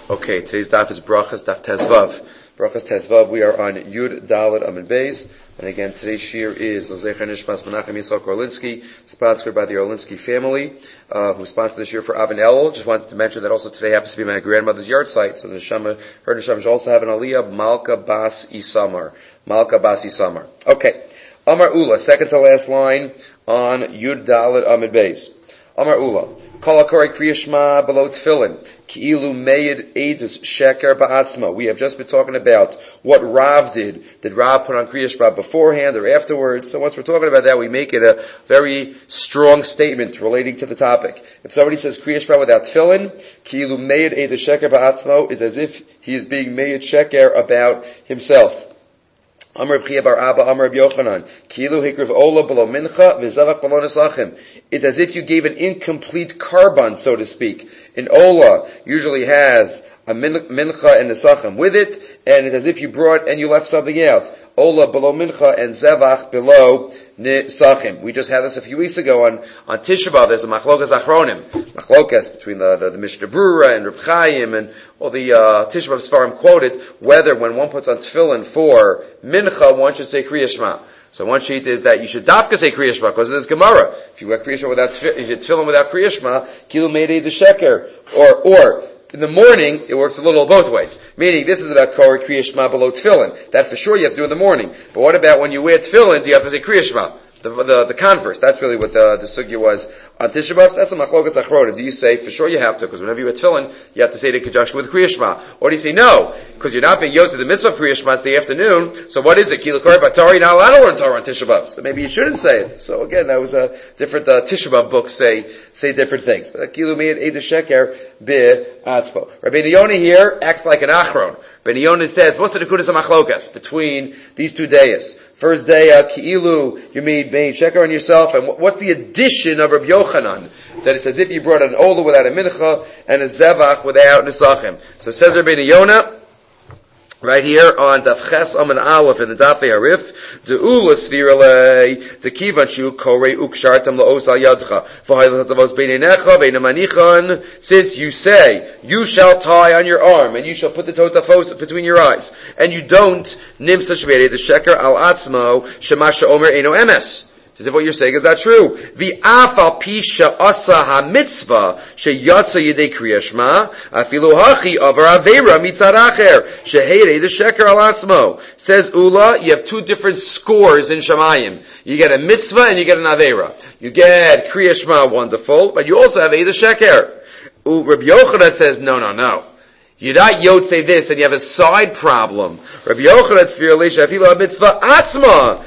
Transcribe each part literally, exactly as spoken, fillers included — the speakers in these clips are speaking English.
Okay, today's daf is Brachas, daf Tezvav. Brachas Tezvav, we are on Yud Dalet Amud Beis, and again, today's shir is L'Zecher Nishmas Menachem Yitzchak Orlinsky, sponsored by the Orlinsky family, uh, who sponsored the shir for Avin Elul. Just wanted to mention that also today happens to be my grandmother's yard site, so the Neshama, her Neshama also have an Aliyah, Malka Bas Isamar. Malka Bas Isamar. Okay. Amar Ula, second to last line on Yud Dalet Amud Beis. Amar Ula. Kol HaKorei Kriya Shema below Tefillin. Ki'ilu Meid Eidus Sheker Ba'atzma. We have just been talking about what Rav did. Did Rav put on Kriya Shema beforehand or afterwards? So once we're talking about that, we make it a very strong statement relating to the topic. If somebody says Kriya Shema without Tefillin, Ki'ilu Meid Eidus Sheker Ba'atzma is as if he is being Meid Sheker about himself. Amar Reb Chia bar Abba, Amar Reb Yochanan, Ki'ilu hikriv ola below mincha v'zavach below nesachim. It's as if you gave an incomplete carbon, so to speak. An ola usually has a mincha and nesachim with it, and it's as if you brought and you left something out. Ola below mincha and zevach below nesachim. We just had this a few weeks ago on, on Tisha B'Av. There's a machlokas achronim. Machlokas between the, the, the Mishnah Brura and Reb Chaim and all the uh, Tisha B'Av Sfarim quoted whether when one puts on tefillin for mincha, one should say Kriya Shema. So one sheet is that you should dafka say Kriya Shema because of this Gemara. If you wear Kriya Shema without tefillin without Kriya Shema, kilu meidei de sheker. Or, or, in the morning, it works a little both ways. Meaning, this is about Korei Kriya Shema below tefillin. That for sure you have to do in the morning. But what about when you wear tefillin, do you have to say Kriya Shema? The, the, the converse. That's really what the, the sugya was on Tisha B'Av. So that's a machlokas achronim. Do you say, for sure you have to, because whenever you wear tefillin, you have to say it in conjunction with Kriya Shema. Or do you say, no, because you're not being yotze the mitzvah of Kriya Shema, it's the afternoon, so what is it? Kilu Korei Batari, you're not allowed to learn Torah on Tisha B'Av. So maybe you shouldn't say it. So again, that was a different, uh, Tisha B'Av books say, say different things. But Kilu Meid Eid Sheker Be Atzvo. Rabbi Yonah here acts like an achron. Rabbi Yonah says, what's the nekudas machlokas between these two days? First day, uh, Ki'ilu, you made Meid Sheker on yourself, and what's the addition of Rabbi Yochanan? That it's as if you brought an ola without a mincha, and a zevach without nesachim. So says Rabbi Yonah, right here on Daf Ches Amen Aleph in the Daf Arif, the Ula Svirale, the Kivanshu Korei Ukshartam Laos Al Yadcha, V'Haylatavos Beinenecha Beinamanichan. Since you say you shall tie on your arm and you shall put the totafos between your eyes, and you don't Nimsa Shvere the Sheker Al Atzmo Shemasha Omer Eino Emes. As if what you're saying is not true. V'afal pisha asa ha-mitzvah sheyatsa yedei kriya shema afilu hachi avar aveira mitzad acher sheheirei the sheker al atzmo. Says Ula, you have two different scores in Shemayim. You get a mitzvah and you get an aveira. You get kriya shema, wonderful, but you also have Eid sheker. Rabbi Yochanan says, no, no, no. You're not yotze this and you have a side problem. Rabbi Yochanan tzvir leisha afilu ha-mitzvah atzma.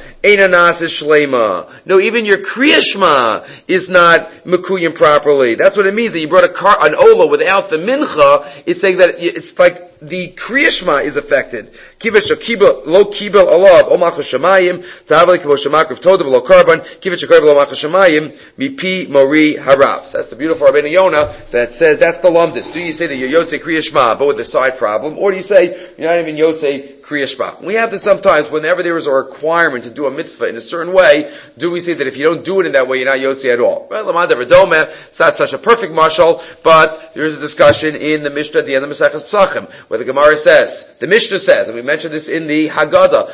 No, even your Kriya Shema is not mekuyim properly. That's what it means that you brought a car, an ola without the mincha. It's saying that it's like the Kriya Shema is affected. Kivesh kiba lo kibel alav o malchus shemayim ta'avli kibo shemakriv toda lo karban kivesh karban lo malchus shemayim mipi mori harav. So that's the beautiful Rabbeinu Yonah that says that's the lumdus. Do you say that you're yotze Kriya Shema but with the side problem, or do you say you're not even yotze Kriya Shema? We have this sometimes whenever there is a requirement to do a mitzvah in a certain way. Do we say that if you don't do it in that way, you're not yotze at all? Well, it's not such a perfect mashal, but there is a discussion in the Mishnah at the end of Maseches Pesachim where the Gemara says, the Mishnah says, and we mentioned this in the Haggadah,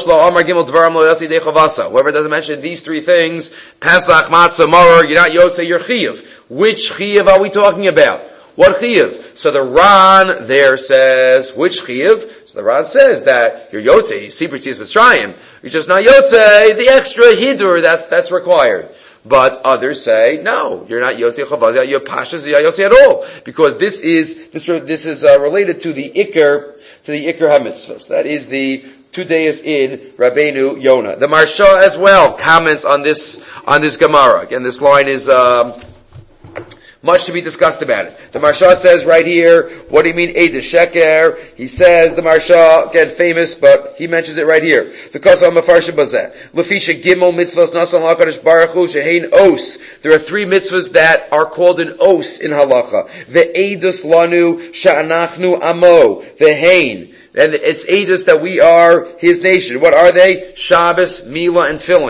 whoever doesn't mention these three things, Pesach, Matzah, Maror, you're not yotze, you're chiyuv. Which chiyuv are we talking about? What chiyuv? So the Ran there says, which chiyuv? So the Ran says that you're yotze, Sipur Tzis Mitzrayim. You're just not yotze, the extra hidur, that's, that's required. But others say, no, you're not yotze chavaz, you're pashas, you're yotze at all. Because this is, this, this is uh, related to the ikr, to the ikr ha-mitzvahs. That is the two days in Rabbeinu Yonah. The Marsha as well comments on this, on this Gemara. Again, this line is, um, much to be discussed about it. The Marsha says right here, what do you mean, Eid Sheker? He says, the Marsha, again, famous, but he mentions it right here. Because I'm a Farsha Bazeh. Lefisha Gimel Mitzvahs Nasan Lakadosh Baruch Hu Shehein Os. There are three mitzvahs that are called an Os in Halacha. Ve'edus Lanu Sha'anachnu Amo. Ve'hein. And it's Edus that we are His nation. What are they? Shabbos, Mila, and Tefillin.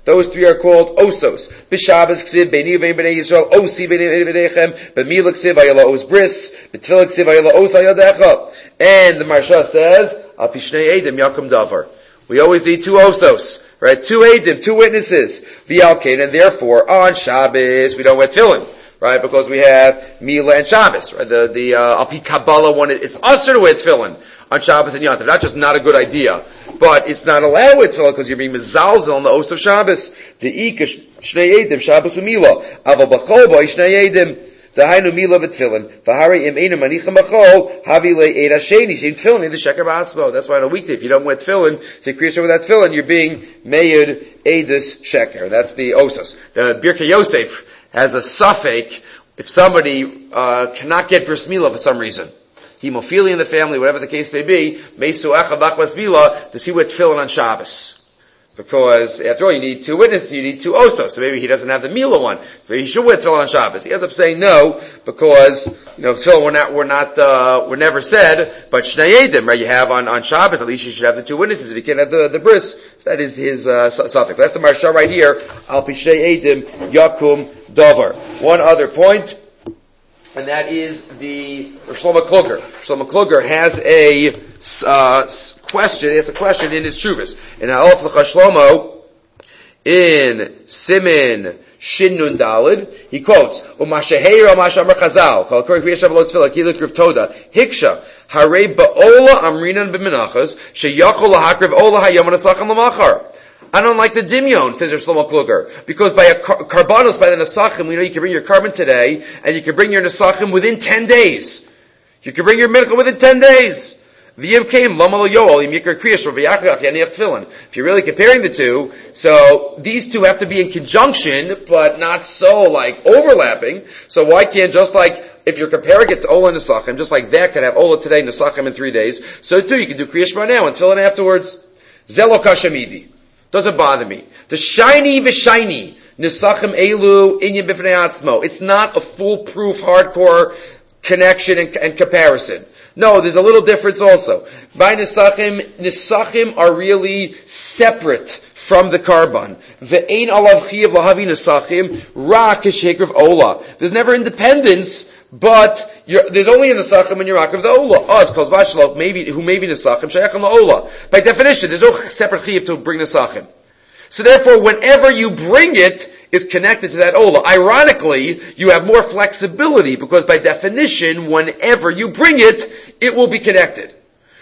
Those three are called osos. B'Shabbos ksiv beini uvein b'nei Yisrael osi beini v'neichem. B'Mila ksiv ayala os bris. B'Tefillah ksiv ayala os ayadecha. And the Maharsha says, Al pi shnei edim yakum davar. We always need two osos, right? Two edim, two witnesses. V'alkein, and therefore on Shabbos we don't wear tefillin, right? Because we have Mila and Shabbos, right? The the uh, Al pi Kabbalah one, it's usher to wear tefillin on Shabbos and Yom Tov. Not just not a good idea, but it's not allowed with tefillin because you're being mezalzel on the os of Shabbos. The ik shnei edim Shabbos u'Mila. Aval b'chol bo shnei edim. Dahainu Mila v'tefillin. V'harei im einu manichem b'chol havi le'ed hasheni. Shem tefillin in the sheker ba'atzmo. That's why on a weekday, if you don't wear tefillin, say Kriyas with that tefillin, you're being meyed edus sheker. That's the osos. The Birkei Yosef has a suffix if somebody uh, cannot get bris milah for some reason. Hemophilia in the family, whatever the case may be, meisu echad b'achbas milah, to see wear tefillin on Shabbos. Because, after all, you need two witnesses, you need two osos. So maybe he doesn't have the Mila one. So maybe he should wear tefillin on Shabbos. He ends up saying no, because, you know, tefillin we're not, we're not, uh, we're never said, but Shnei Edim, right, you have on, on Shabbos, at least you should have the two witnesses. If you can't have the, the bris, that is his, uh, suffix. That's the Maharsha right here. Al pi Shnei Edim, Yakum, Davar. One other point, and that is the Shlomo Kluger. Shlomo Kluger has a, uh, question, it's a question in his Shuvas. In Ha'olf L'cha Shlomo, in Simin Shin Nun Dalid, he quotes, U'masheheir U'mashamar Chazal, Kol Kori Kriyashav Lo Tefillah, Kilik Riv Toda, Hiksha, Harei Ba'ola Amrinan B'Menachas, Sheyachol L'hakriv Ola Hayom N'Sachem L'Machar. I don't like the dimyon, says Shlomo Kluger, because by a kar- karbanos, by the nesachim, we know you can bring your carbon today, and you can bring your nesachim within ten days. You can bring your mincha within ten days. If you're really comparing the two, so these two have to be in conjunction, but not so like overlapping. So why can't just like, if you're comparing it to Ola and Nesachim, just like that could have Ola today, Nesachim in three days, so too you can do Kriya Shema now and Tefillin afterwards. Zelo kashamidi. Doesn't bother me. The shiny v'shiny. Nesachim elu inyan b'fnei atzmo. It's not a foolproof, hardcore connection and, and comparison. No, there's a little difference also. By Nesachim, Nesachim are really separate from the Karban. Ve'ein alav chiyav lahavi Nesachim, ra k'shekriv Ola. There's never independence, but you're, there's only a Nesachim and you're of the Ola. Oz, calls Vashlo, maybe, who may be Nesachim, shayachim la'Ola. By definition, there's no separate chiyav to bring Nesachim. So therefore, whenever you bring it, is connected to that Ola. Ironically, you have more flexibility because by definition, whenever you bring it, it will be connected.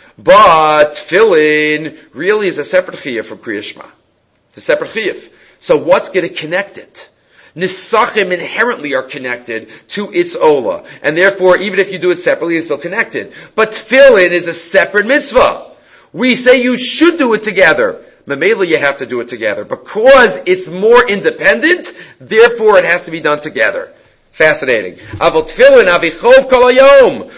But Tefillin really is a separate chiyuv from Kriya Shema. It's a separate chiyuv. So what's going to connect it? Nisachim inherently are connected to its Ola. And therefore, even if you do it separately, it's still connected. But Tefillin is a separate mitzvah. We say you should do it together. Mamela, you have to do it together. Because it's more independent, therefore it has to be done together. Fascinating. Avol tefillin avichov kol hayom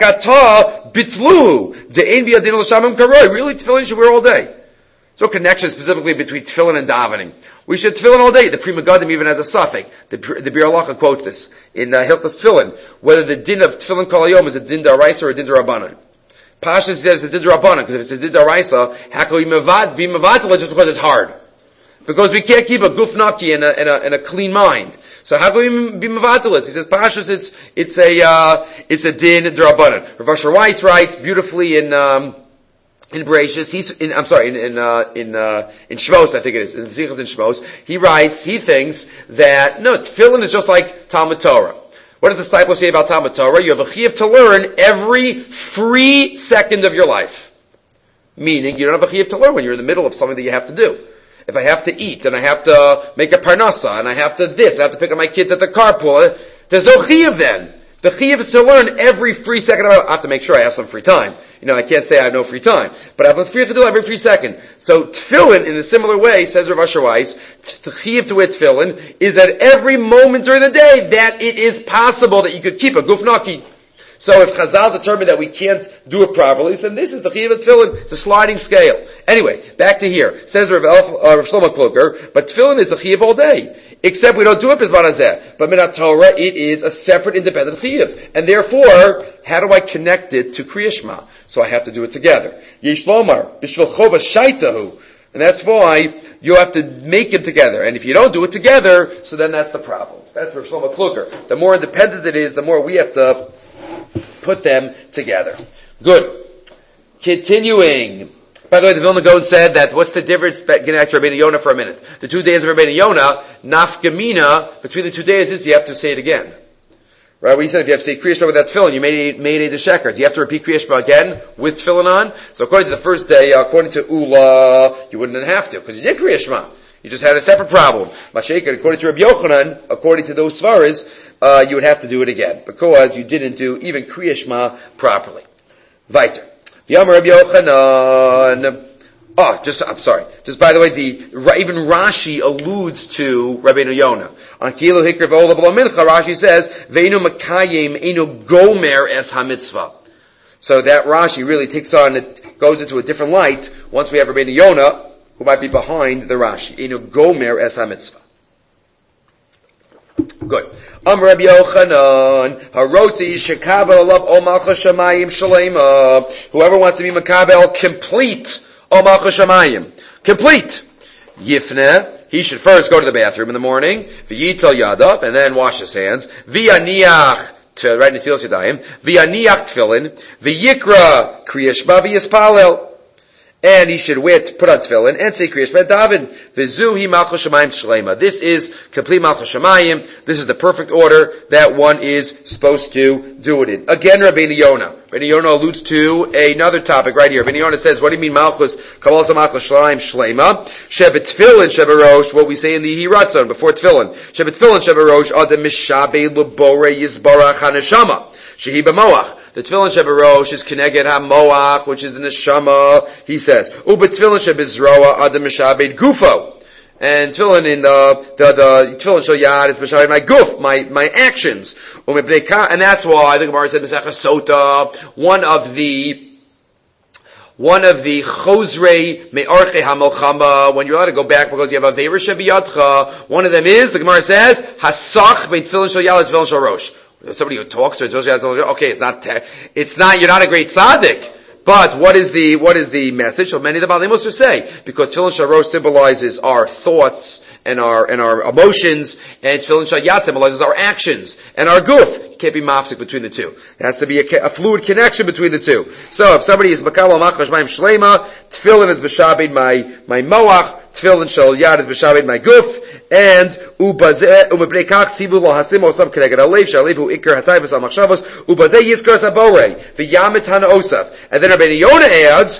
rakata bitluhu de'ein biyadin l'shamim karoi. Really, tefillin should wear all day. So connection specifically between tefillin and davening. We should tefillin all day. The Pri Megadim even has a suffix. The, the Bir Halacha quotes this in uh, Hilchos Tefillin. Whether the din of tefillin kol hayom is a din d'oraisa or a din d'Rabbanan. Pasha says it's a din d'Rabbanan, because if it's a din d'oraisa, how can we mevad, be mevatel just because it's hard? Because we can't keep a guf naki and a, and a, and a clean mind. So how can we be mevatel? He says Pashas, it's it's a uh, it's a din d'Rabbanan. Rav Asher Weiss writes beautifully in um, in Bereshis. He's in, I'm sorry in in uh, in uh, in Shmos, I think it is in Zichos in Shmos. He writes he thinks that no, tefillin is just like Talmud Torah. What does the disciple say about Talmud Torah? You have a chiyuv to learn every free second of your life. Meaning, you don't have a chiyuv to learn when you're in the middle of something that you have to do. If I have to eat, and I have to make a parnasa, and I have to this, I have to pick up my kids at the carpool, there's no chiyuv then. The chiyuv is to learn every free second of my life. I have to make sure I have some free time. You know, I can't say I have no free time. But I have a free to do every free second. So tefillin, in a similar way, says Rav Asher Weiss, the chiyuv to wear tefillin is that every moment during the day that it is possible that you could keep a guf naki. So if Chazal determined that we can't do it properly, then this is the chiyuv of tefillin. It's a sliding scale. Anyway, back to here. Says Rav, Elf, uh, Rav Shlomo Kluger, but tefillin is a chiyuv all day. Except we don't do it b'zman hazeh. But minat Torah, it is a separate, independent chiyuv. And therefore, how do I connect it to Kriya Shema? So I have to do it together. Yesh lomar, b'shvil chova shaitahu, And that's why you have to make them together. And if you don't do it together, so then that's the problem. That's for Shlomo Kluger. The more independent it is, the more we have to put them together. Good. Continuing. By the way, the Vilna Gaon said that what's the difference, getting back to Rabbeinu Yonah for a minute. The two days of Rabbeinu Yonah, nafkamina, between the two days is you have to say it again. Right? We said if you have to say Kriya Shema without tefillin, you made made a sheker. Do you have to repeat Kriya Shema again with tefillin on? So according to the first day, according to Ula, you wouldn't have to, because you did Kriya Shema. You just had a separate problem. Mashiach, according to Rabbi Yochanan, according to those svaras, uh, you would have to do it again, because you didn't do even Kriya Shema properly. Weiter. V'yamar Rabbi Yochanan. Oh, just, I'm sorry. Just by the way, the, even Rashi alludes to Rabbeinu Yonah. On Kilu Hikr V'Ola B'Lo Mincha, Rashi says, Ve'inu Makayim Einu Gomer Es HaMitzvah. So that Rashi really takes on, it goes into a different light once we have Rabbeinu Yonah, who might be behind the Rashi. Einu Gomer Es HaMitzvah. Good. Am Rabbi Yochanan, Haroti Shekabel Alav O Malchus Shamayim Shalema. Whoever wants to be Makabel complete, O Malchus Shamayim, complete. Yifne, he should first go to the bathroom in the morning, V'yital Yadav, and then wash his hands, V'yaniach, to right Netilas Yadayim, V'yaniach Tefillin, V'yikra Kriya Shema V'yispalel. And he should wear, put on tefillin and say Kriya Shema Davin. V'zuhi Malchus Shamayim Shlema. This is complete Malchus Shamayim. This is the perfect order that one is supposed to do it in. Again, Rabbeinu Yonah. Rabbeinu Yonah alludes to another topic right here. Rabbeinu Yonah says, what do you mean Malchus? Kabbalah Malchus Shamayim Shlema. Shebet Tefillin Sheberosh. What we say in the Hiratzon before tefillin. Shebet Tefillin Sheberosh. Adam Mishabe Lebore Yizbarach HaNeshama. Shehi B'moach. The tefillin sheberosh is keneged ha-moach, which is the neshama, he says. Uba tefillin shebizroa adam mishabed gufo. And tefillin in the, the, the tefillin shel yad is mishabed my guf, my, my actions. And that's why the Gemara said, Mesech HaSota, one of the, one of the chosrei me'arche ha-melchama, when you're allowed to go back because you have a ve'er shebiyadcha, one of them is, the Gemara says, hasach bein tefillin shel yad, tefillin shel rosh. Somebody who talks or tells you, okay, it's not, it's not, you're not a great tzaddik. But what is the, what is the message? So many of the Baalei Mussar say, because Tefillin Shel Rosh symbolizes our thoughts and our, and our emotions, and Tefillin Shel Yad symbolizes our actions and our guf. You can't be mafsik between the two. There has to be a, a fluid connection between the two. So if somebody is Makabel Malchus Shamayim Shlema, Tefillin is B'shabed my, my moach, Tefillin Shel Yad is B'shabed my guf, and ubazeh umebnei kach tzivu lo hasim osam keneged alev shalevu ikar hatayvus al machshavos ubazeh yizkar saborei v'yamet hana osaf. And then Rabbeinu Yonah adds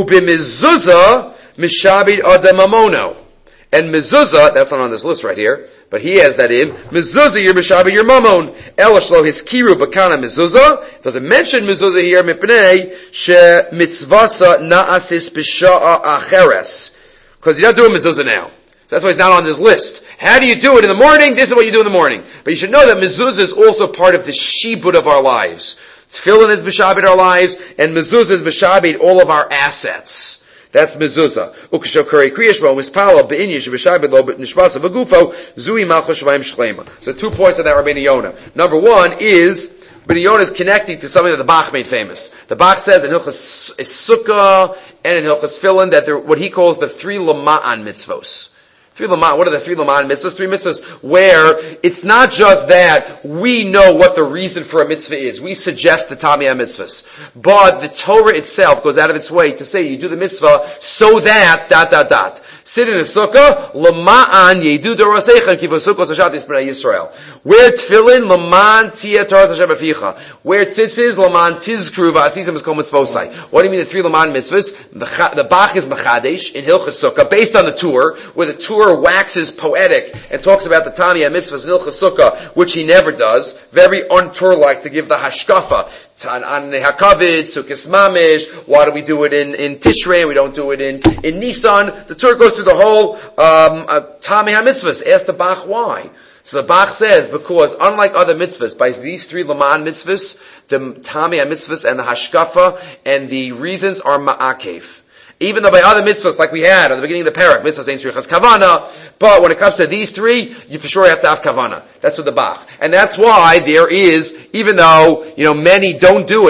ubimizuzah mishabed adam amono. And mezuzah, that's not on this list right here, but he has that in mezuzah you're mishabed your mamon elashlo hiskiru bakana mezuzah. Doesn't mention mezuzah here mipnei she mitzvasa naasis b'sha'a acheres, because you're not doing mezuzah now. That's why it's not on this list. How do you do it in the morning? This is what you do in the morning. But you should know that mezuzah is also part of the shibud of our lives. Tefillin is b'shabed our lives, and mezuzah is b'shabed all of our assets. That's mezuzah. Ukeshokari kriyashmo mispala be'inyish b'shabed lo b'nishmasa v'gufo zui malchus shamayim shlema. So two points on that Rabbeinu Yonah. Number one is Rabbeinu Yonah is connecting to something that the Bach made famous. The Bach says in Hilchas Sukkah and in Hilchas Tefillin that they're what he calls the three lama'an mitzvos. Three Laman, what are the three Laman mitzvahs? Three mitzvahs where it's not just that we know what the reason for a mitzvah is. We suggest the Tamiyah mitzvahs. But the Torah itself goes out of its way to say you do the mitzvah so that, dot, dot, dot. Sit in a sukkah, Lama'an yedu dorosechem kivo sukkos hashatis b'nai Yisrael. Where tefillin, Laman tia Torah Hashem aficha. Where tzitzis, Laman tizkru v'asisam is kol mitzvosai. What do you mean the three Laman mitzvahs? The, the Bach is Machadesh in Hilchas Sukkah, based on the Tur, where the Tur waxes poetic and talks about the Tamiyah mitzvahs in Hilchas Sukkah, which he never does. Very un-Tur-like to give the hashkafa. On Hakavid, Sukkos Mamish, why do we do it in, in Tishrei, we don't do it in, in Nisan? The Torah goes through the whole, um, uh, Tamei HaMitzvahs. Ask the Bach why. So the Bach says, because unlike other mitzvahs, by these three Laman mitzvahs, the Tamei HaMitzvahs and the Hashkafa, and the reasons are Ma'akev. Even though by other mitzvahs, like we had at the beginning of the parak, mitzvahs ain't srichas kavana, but when it comes to these three, you for sure have to have kavana. That's what the Bach. And that's why there is, even though, you know, many don't do it,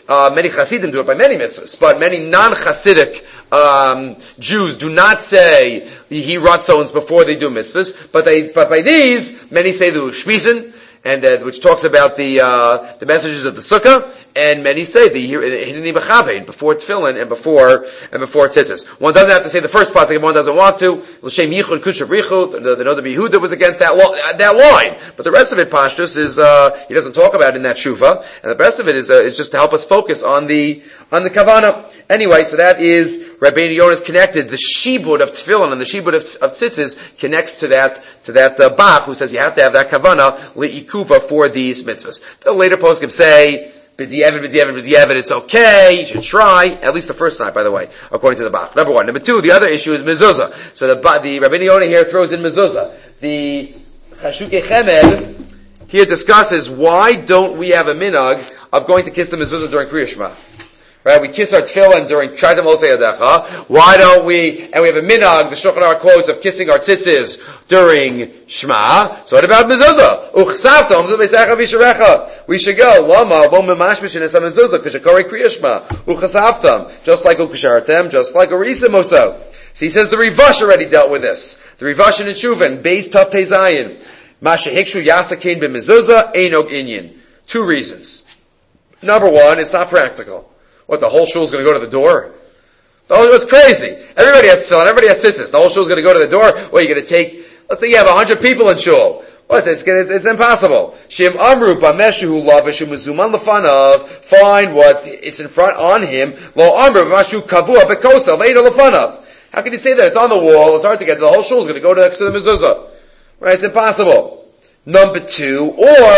uh, many Hasidim do it by many mitzvahs, but many non-Hasidic um, Jews do not say he ratzons before they do mitzvahs, but they, but by these, many say the Shmisen, and uh, which talks about the uh, the messages of the Sukkah, and many say the Hineni B'Chavein before Tefillin and before and before Tzitzis. One doesn't have to say the first part, if one doesn't want to. L'shem Yichud Kudshav Richud. The the Noda B'Yehuda was against that lo- that line, but the rest of it, Pashtus, is uh, he doesn't talk about it in that Shuvah, and the rest of it is uh, is just to help us focus on the on the Kavanah. Anyway, so that is Rabbeinu Yonah's connected. The Shibud of Tefillin and the Shibud of, of Tzitzis connects to that to that uh, Bach who says you have to have that Kavanah li'ikuva for these mitzvahs. The later poskim say b'di'evet, b'di'evet, b'di'evet, it's okay, you should try, at least the first night, by the way, according to the Bach. Number one. Number two, the other issue is mezuzah. So the, the Rabbeinu Yonah here throws in mezuzah. The Chashukei Chemed here discusses why don't we have a minhag of going to kiss the mezuzah during Kriya Shema. Right, we kiss our tefillin during Shaitam Osei Yadecha. Why don't we, and we have a minhag, the Shulchan Aruch quotes, of kissing our tzitzis during Shema. So what about mezuzah? Uchsavta, umzu b'secha v'sharecha. We should go, lama, bo memashmishin es ha-mezuzah, k'shakori kriya Shema. Uchsavtam, just like ukashartem, just like Orisa Moso. So he says the Rivash already dealt with this. The Rivash in Shuvan, Beis Tav Pei Zayin. Masha hikshu yasakein b'mezuzah, einog inyan. Two reasons. Number one, it's not practical. What, the whole shul's going to go to the door? Oh, it's crazy. Everybody has tefillin, everybody has tzitzis. The whole shul's going to go to the door. Well, you're going to take, let's say you have a hundred people in shul. What, it's, it's, it's impossible. Shim amru b'meshu lavishu mezuman lefanav. Find what it's in front on him. Lo amru b'mashu kavua bekosa leida lefanav. How can you say that? It's on the wall. It's hard to get. The whole shul's going to go next to the mezuzah. Right? It's impossible. Number two,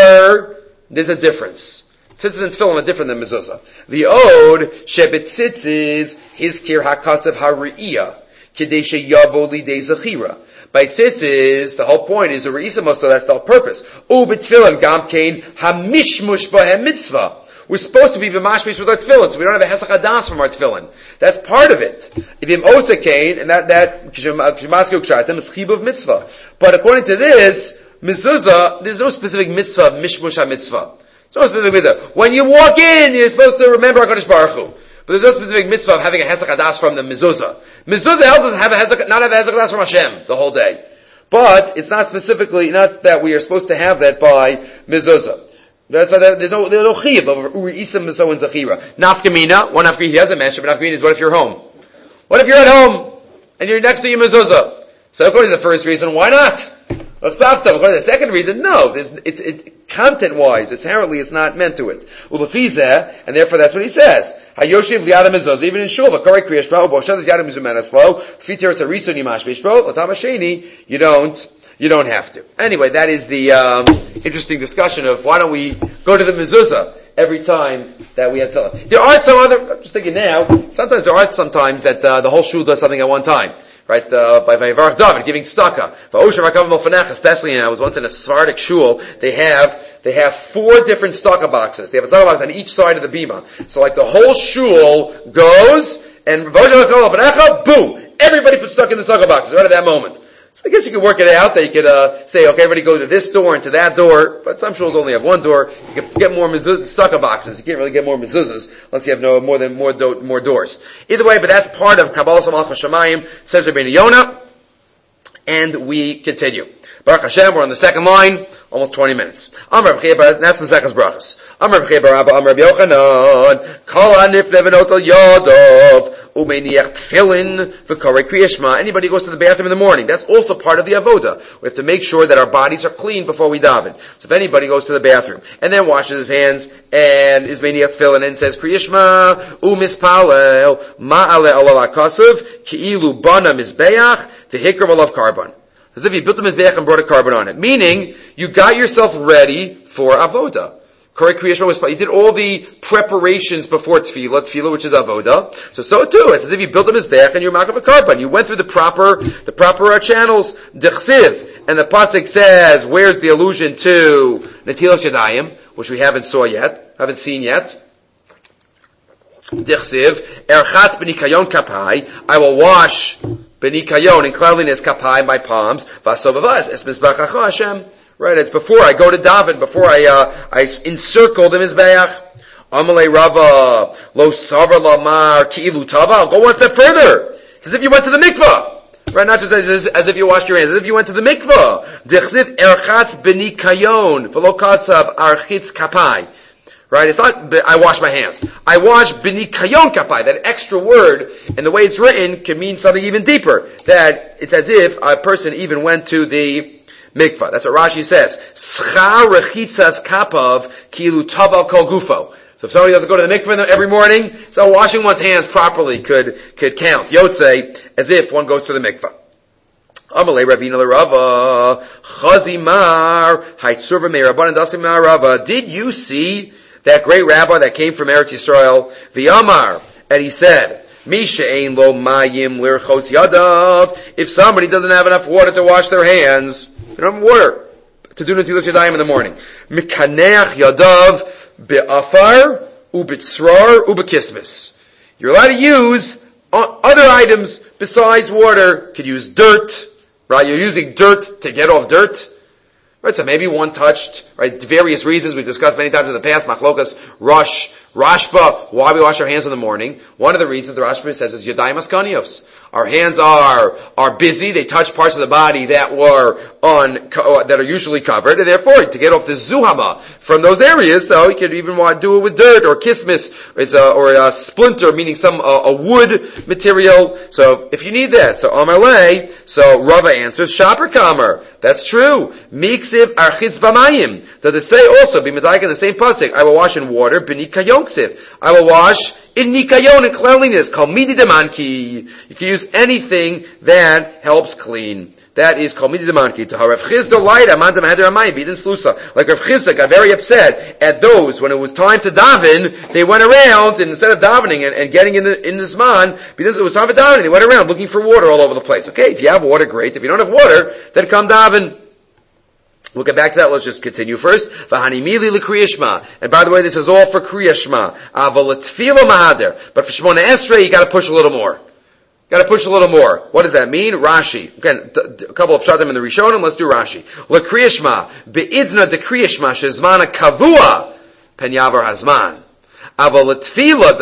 or there's a difference. Tzitzis and tefillin are different than mezuzah. The od shebet tzitzis hizkir hakasav ha're'iyah kidei sheyavo lidei zechira. By tzitzis, the whole point is a re'isa mosa, that's the whole purpose. U b'tefillin gam kein hamishmush b'hem mitzvah. We're supposed to be b'mashmish with our tefillin, so we don't have a hesach hadas from our tefillin. That's part of it. If you have osa kain, and that, that, kishmaski ukshatem, is chib of mitzvah. But according to this, mezuzah, there's no specific mitzvah of mishmush ha-mitzvah. So specific mitzvah. When you walk in, you're supposed to remember HaKadosh Baruch Hu. But there's no specific mitzvah of having a hesach hadas from the mezuzah. Mezuzah helps us have a hesach, not have a hesach hadas from Hashem the whole day. But it's not specifically, not that we are supposed to have that by mezuzah. There's no, there's no, there's no chiyuv of uri isa meso and zachira. Nafkamina, one nafkamina he doesn't mention, but nafkamina is what if you're home? What if you're at home and you're next to your mezuzah? So according to the first reason, why not? According to the second reason, no. It's, it's, it, content-wise, inherently, it's not meant to it. Ulafizeh, and therefore that's what he says. Hayoshiv liyada mezuzah, even in shul, v'korei kriya shema, u'boshadas yada mezumena slow, fiter it's a reason yimash bishbro, l'tam hasheni, you don't, you don't have to. Anyway, that is the, um, interesting discussion of why don't we go to the mezuzah every time that we have tefillin. There are some other, I'm just thinking now, sometimes there are sometimes that, uh, the whole shul does something at one time. Right, uh, by Vayivarach David, giving tzedakah. Especially now, I was once in a Sephardic shul, they have, they have four different tzedakah boxes. They have a tzedakah box on each side of the bima. So like the whole shul goes, and boom! Everybody puts tzedakah in the tzedakah boxes right at that moment. So I guess you could work it out that you could, uh, say, okay, everybody go to this door and to that door, but some shuls only have one door. You can get more mezuzah, tzedakah boxes. You can't really get more mezuzahs unless you have no, more than, more, do, more doors. Either way, but that's part of Kabbalah Malchus Shamayim, says Rabbeinu Yonah, and we continue. Baruch Hashem, we're on the second line, almost twenty minutes. Amar B'chei, that's Masechus Brachos. Amar B'chei Barabba, Amar B'Yochanan, Kol HaNif Levenot Al Yodov, Umeiniach Tefillin v'Korei Kriya Shema. Anybody who goes to the bathroom in the morning, that's also part of the avoda. We have to make sure that our bodies are clean before we daven. So if anybody goes to the bathroom and then washes his hands and is Meiniach Tefillin and says Kriya Shema u'mispalel ma'ale olal hakasav ki'ilu bana mizbeach v'hikram olav karban. As if you built a mizbeach and brought a carbon on it. Meaning, you got yourself ready for avoda. Korei Kriya Shema was, you did all the preparations before tefillah, tefillah which is avoda. So, so too, it's as if you built a mizbeach and you're makav a carbon. You went through the proper, the proper uh, channels, dechsiv. And the pasuk says, where's the allusion to Netilas Yadayim, which we haven't saw yet, haven't seen yet. Dechsiv, erchatz b'nikayon kapai, I will wash b'nikayon, in cleanliness kapai, my palms, v'asovavaz, es mizbechacha Hashem. Right, it's before I go to daven, before I uh, I encircle the mizbeach. Amalei Rava, lo savar lamar ki'ilu tava. Go one step further. It's as if you went to the mikvah. Right? Not just as, as, as if you washed your hands, as if you went to the mikvah. Dechsiv erchatz benikayon, v'lo katsav architz kapai. Right? It's not, I wash my hands. I wash benikayon kapai. That extra word, and the way it's written, can mean something even deeper. That it's as if a person even went to the mikvah. That's what Rashi says. Schar rechitzas kapav kilu taval kol gufo. So if somebody doesn't go to the mikvah every morning, so washing one's hands properly could, could count. Yotzei, as if one goes to the mikvah. Amalei Ravina Rava, Chazimar, Haitzurva Meiraban and Dasimar Rava. Did you see that great rabbi that came from Eretz Yisrael? V'yamar, and he said, Misha ein lo mayim lirchotz yadav. If somebody doesn't have enough water to wash their hands, they don't have water to do Netilas Yadayim in the morning. Mikaneach yadav be'afar u'bitzrar u'bekismis. You're allowed to use other items besides water. Could use dirt, right? You're using dirt to get off dirt. Right, so maybe one touched, right, various reasons we've discussed many times in the past, machlokas, rush, rashba, why we wash our hands in the morning. One of the reasons the Rashba says is yadayim askanios. Our hands are, are busy, they touch parts of the body that were on, that are usually covered, and therefore, to get off the zuhama from those areas, so he could even want to do it with dirt, or kismis, or a splinter, meaning some, a, a wood material. So, if you need that, so Amalei, so Rava answers, Shaper Kamer. That's true. Miksiv architz v'mayim. Does it say also, be medayik in the same pasuk, I will wash in water, b'nikayon ksiv. I will wash in nikayon, in cleanliness. Kal midi demanki. You can use anything that helps clean. That is kal midi demanki. To Rav Chizda light, amanda mahader amayim, bidin slusa. Like Rav Chizda got very upset at those, when it was time to daven, they went around, and instead of davening and, and getting in the, in the zman, because it was time for davening, they went around looking for water all over the place. Okay, if you have water, great. If you don't have water, then come daven. We'll get back to that. Let's just continue first. V'hani mili l'kriyashma. And by the way, this is all for kriyashma. Aval l'tfila mahader. But for Shmona Esrei, you gotta push a little more. Gotta push a little more. What does that mean? Rashi. Again, a couple of pshatim in the Rishonim. Let's do Rashi. L'kriyashma. Be'idna de kriyashma shezmana kavua. Pen yavar hazman. According to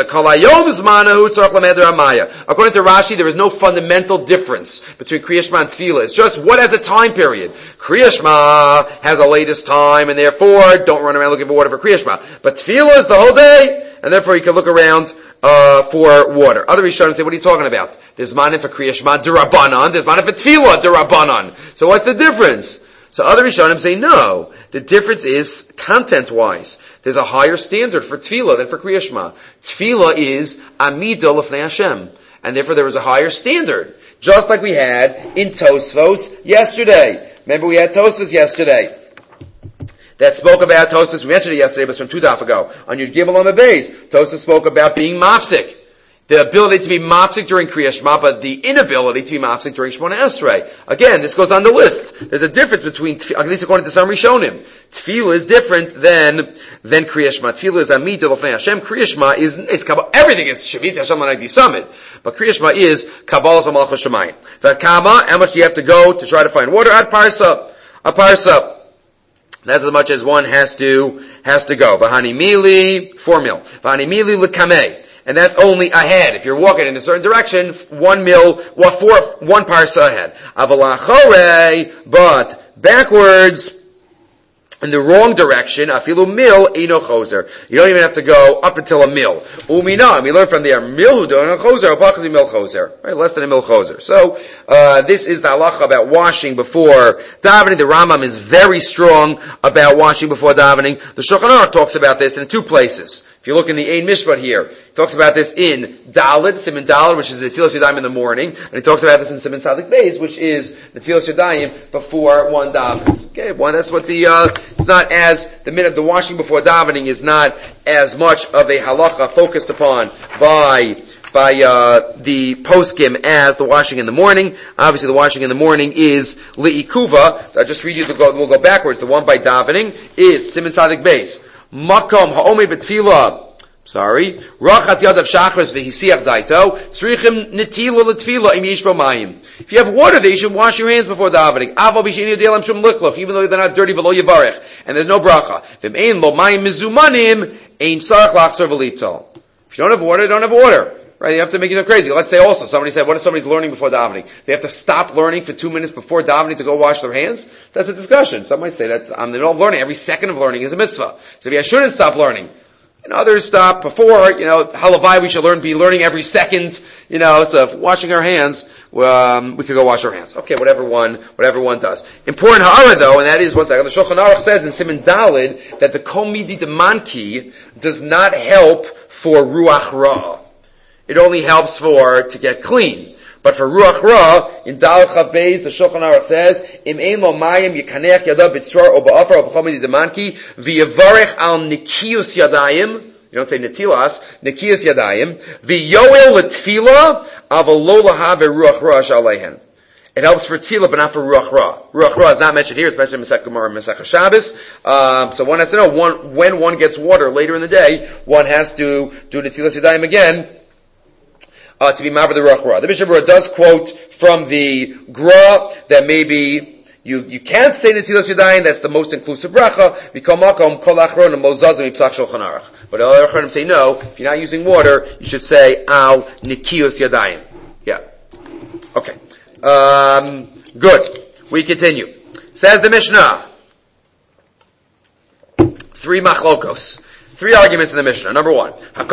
Rashi, there is no fundamental difference between Kriya Shema and Tefillah. It's just what has a time period. Kriya Shema has a latest time, and therefore don't run around looking for water for Kriya Shema. But Tefillah is the whole day, and therefore you can look around uh, for water. Other Rishonim say, what are you talking about? There's manim for Kriya Shema d'Rabbanan, there's manim for Tefillah d'Rabbanan. So what's the difference? So other Rishonim say, no. The difference is content-wise. There's a higher standard for Tefillah than for Kriya Shema. Tefillah is Amidah L'fnei Hashem. And therefore there is a higher standard. Just like we had in Tosfos yesterday. Remember we had Tosfos yesterday. That spoke about Tosfos, we mentioned it yesterday, but it's from two daf ago. On Yud Gimel on the base, Tosfos spoke about being mafsik. The ability to be mafsik during Kriya Shema, but the inability to be mafsik during Shmona Esrei. Again, this goes on the list. There's a difference between, at least according to some Rishonim. Tefillah is different than, than Kriya Shema. Tefillah is Amid L'fnei Hashem. Kriya Shema is, is Kabbalah. Everything is Shavisi Hashem L'nagdi Summit. But Kriya Shema is Kabbalah Malchus Shemayim. V'kama, how much do you have to go to try to find water? At Parsa. A Parsa. That's as much as one has to, has to go. V'hani mili, four mil. V'hani mili l'kameh. And that's only ahead. If you're walking in a certain direction, one mil, well, four, one parsa ahead. Avalachore, but backwards, in the wrong direction, afilu mil eno choser. You don't even have to go up until a mil. Umina, we learn from there, mil hu don choser, apachzi mil choser. Right, less than a mil choser. So, uh, this is the halacha about washing before davening. The Rambam is very strong about washing before davening. The Shulchan Aruch talks about this in two places. If you look in the Ein Mishpat here, he talks about this in Daled, Siman Daled, which is the Netilas Yadayim in the morning, and he talks about this in Siman Sadik Beis, which is the Netilas Yadayim before one davens. Okay, one, that's what the, uh, it's not as, the minute, the washing before davening is not as much of a halacha focused upon by, by, uh, the poskim as the washing in the morning. Obviously the washing in the morning is li'ikuva. I'll just read you, the, we'll go backwards. The one by davening is Siman Sadik Beis. Makom ha'omei b'tfilah Sorry. Rachat yadav shachris v'hisiach daito. Tzrichim netila l'tfila im yesh bo mayim. If you have water there, you should wash your hands before davening. Aval b'sheni yodelam shum lichloch, even though they're not dirty, v'lo yivarech. And there's no bracha. V'im ein lo mayim mizumanim, ein sarach lachzor v'litol. If you don't have water, you don't have water. Right? You have to make it crazy. Let's say also, somebody said, what if somebody's learning before davening? They have to stop learning for two minutes before davening to go wash their hands? That's a discussion. Some might say that I'm in the middle of learning. Every second of learning is a mitzvah. So maybe I shouldn't stop learning. And others stop before, you know, halavai, we should learn, be learning every second, you know, so if washing our hands, um, we could go wash our hands. Okay, whatever one, whatever one does. Important ha'ara though, and that is, one second, the Shulchan Aruch says in Siman Dalid that the Kol Midi Demanki does not help for Ruach Ra. It only helps for, to get clean. But for Ruach Ra, in Dal Chav Beis, the Shulchan Aruch says, Im ein lo mayim yikanech yadav b'tzrar o ba'afar o b'chol midi demanki v'yavarech al nikiyus yadayim. You don't say netilas, nikiyus yadayim. V'yoel l'tfila aval lo lahav Ruach Ra shalehen. It helps for tefillah, but not for Ruach Ra. Ruach Ra is not mentioned here. It's mentioned in Masech Gemara and Masech Shabbos. Um, so one has to know, one, when one gets water later in the day, one has to do netilas yadayim again, Uh, to be maver the Ruach Ra. The Mishnah Berurah does quote from the Gra that maybe you, you can't say Netilas Yadayim, that's the most inclusive bracha, Mikol Makom, Kol Achron, Mozazim, Yipsach Shulchan Aruch. But other Achronim say no, if you're not using water, you should say Al Nikiyus Yadayim. Yeah. Okay. Um, good. We continue. Says the Mishnah. Three machlokos. Three arguments in the Mishnah. Number one,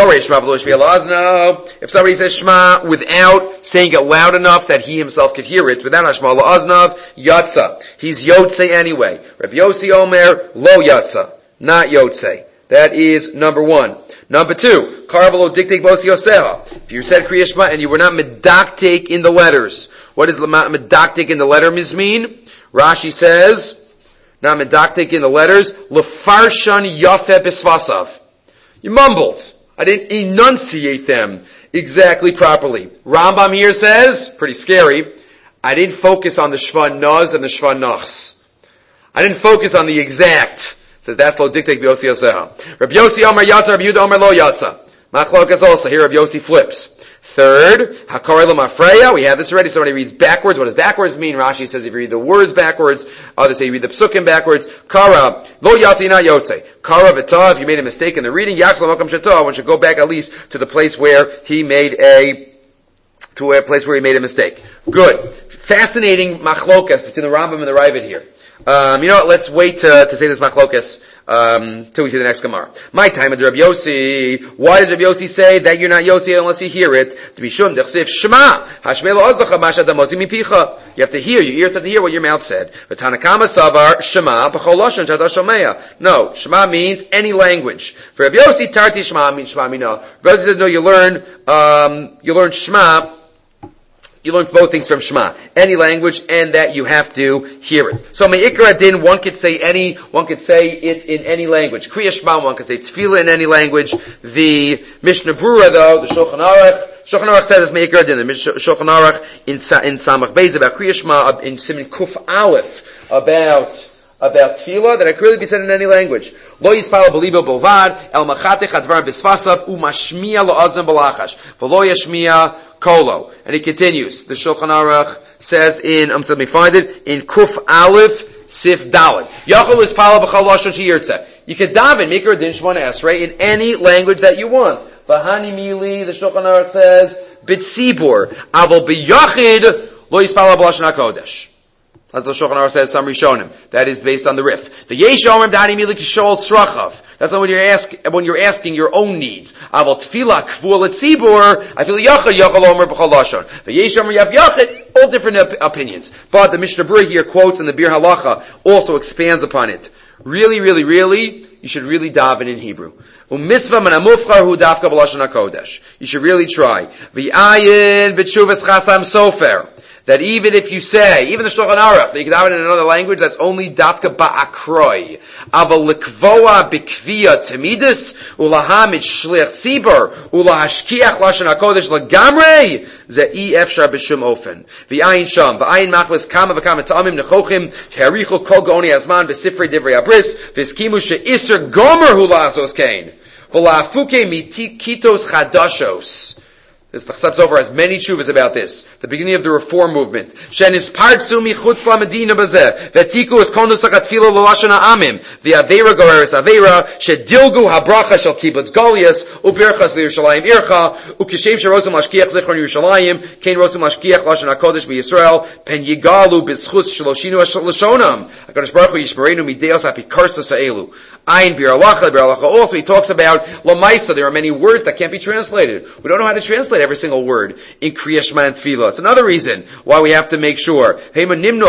if somebody says Shema without saying it loud enough that he himself could hear it, without Hashma la'aznav, Yatsa. He's Yotze anyway. Rabbi Yossi Omer, Lo Yatsa. Not Yotze. That is number one. Number two, Karvalo Diktik Bosi Yoseha. If you said Kriya Shema and you were not medaktik in the letters, what does medaktik in the letter mean? Rashi says, not medaktik in the letters, lefarshan yafe bisvasav. You mumbled. I didn't enunciate them exactly properly. Rambam here says, pretty scary, I didn't focus on the shva naz and the shva nachs. I didn't focus on the exact. It says that's lo diktek b'yosi yoseha. Rabbi Yossi Omer yatsa, Rabbi Yehuda Omer lo yatsa. Machlokas also, here Rabbi Yossi flips. Third, Hakorei L'Mafreya, we have this already, somebody reads backwards. What does backwards mean? Rashi says if you read the words backwards, others say you read the psukim backwards. Kara, Lo Yatsi not Yotze. Kara V'ta, if you made a mistake in the reading, Yachs L'Makam Shetah, one should go back at least to the place where he made a, to a place where he made a mistake. Good. Fascinating machlokas between the Rambam and the Ravid here. Um, you know what, let's wait to, to say this machlokas, um, till we see the next Gemara. My time at Rabbi Yossi. Why does Rabbi Yossi say that you're not Yossi unless you hear it? To be shum dechsif Shema. Hashmei lo ozdacha masha damosi mipicha. You have to hear, your ears have to hear what your mouth said. V'tanakama savar Shema b'chol lashon shata shomeya. No, Shema means any language. For Rabbi Yossi, tarti Shema means Shema mina. Rabbi Yossi says no, you learn, um, you learn Shema. You learn both things from Shema, any language, and that you have to hear it. So me'ikra din, one could say any, one could say it in any language. Kriya Shema, one could say tefillah in any language. The Mishnah Berurah, though, the Shulchan Aruch, Shulchan Aruch says it's me'ikra din. The Shulchan Aruch in in Samach Beis about Kriya Shema in Siman Kuf Aleph about. about tefillah, that it could really be said in any language. Lo yispal b'libo b'lvad, el machatech advar b'sfasav, umashmiya lo azim b'lachash, v'lo yashmiya kolo. And he continues. The Shulchan Aruch says in, um, so let me find it, in Kuf Aleph, Sif Daled. Yachol yispal b'chal lashon she'yirtzeh. You can daven, mikra din shmona esrei, in any language that you want. V'hani mili, the Shulchan Aruch says, b'tzibur, avol b'yachid, lo yispal b'lashon HaKodesh. As the Shulchan Aruch says, some Rishonim. That is based on the Rif. The Yesh Omer Dani Milik Shol Srachav. That's not when you're ask when you're asking your own needs. Aval Tefillah Kvul Etzibur. I feel Yachad Yachal Omer B'chol Lashon. The Yesh Omer Yav Yachid. All different op- opinions. But the Mishnah Berurah here quotes, and the Bir Halacha also expands upon it. Really, really, really, you should really daven in Hebrew. U'mitzvah man amufchar hu dafka b'lashon hakodesh. You should really try. V'ayin b'tshuvas chasam sofer. That even if you say, even the Shulchan Aruch, that you can daven in another language, that's only dafka ba'akroi. Aval likvoa b'kviya temidus, ulahamid shliach tzibur, ulahashkiach lashon hakodesh lagamrei, ze'i efshar b'shum ofen. V'ayin sham, v'ayin machlis kama v'kama ta'amim nechochim, herichel kol goni azman v'sifrei divrei abris, v'skimu she'isr gomer hu la'asos kain. V'la'afuke mitikitos chadashos. This the Chassam Sofer has many tshuvas about this. The beginning of the Reform movement. Shenis partzu michutz la'medina bazeh. V'tiku es konus ha'tfila l'lashon ha'amim. V'avera goreres avera. Shedilgu habracha shel kibbutz Golias. U'birchas v'Yerushalayim ircha. U'kishem sherotzim lashkiach zichron Yerushalayim. Kein rotzim lashkiach lashon HaKodesh b'Yisrael. Pen yigalu b'schutz shloshinu l'shonam. HaKadosh Baruch Hu yishmerenu mideos ha'pikarsa sa'elu. Ayin bir alacha, bir alacha. Also, he talks about lamaisa. There are many words that can't be translated. We don't know how to translate every single word in Kriya Shema and Tefillah. It's another reason why we have to make sure. And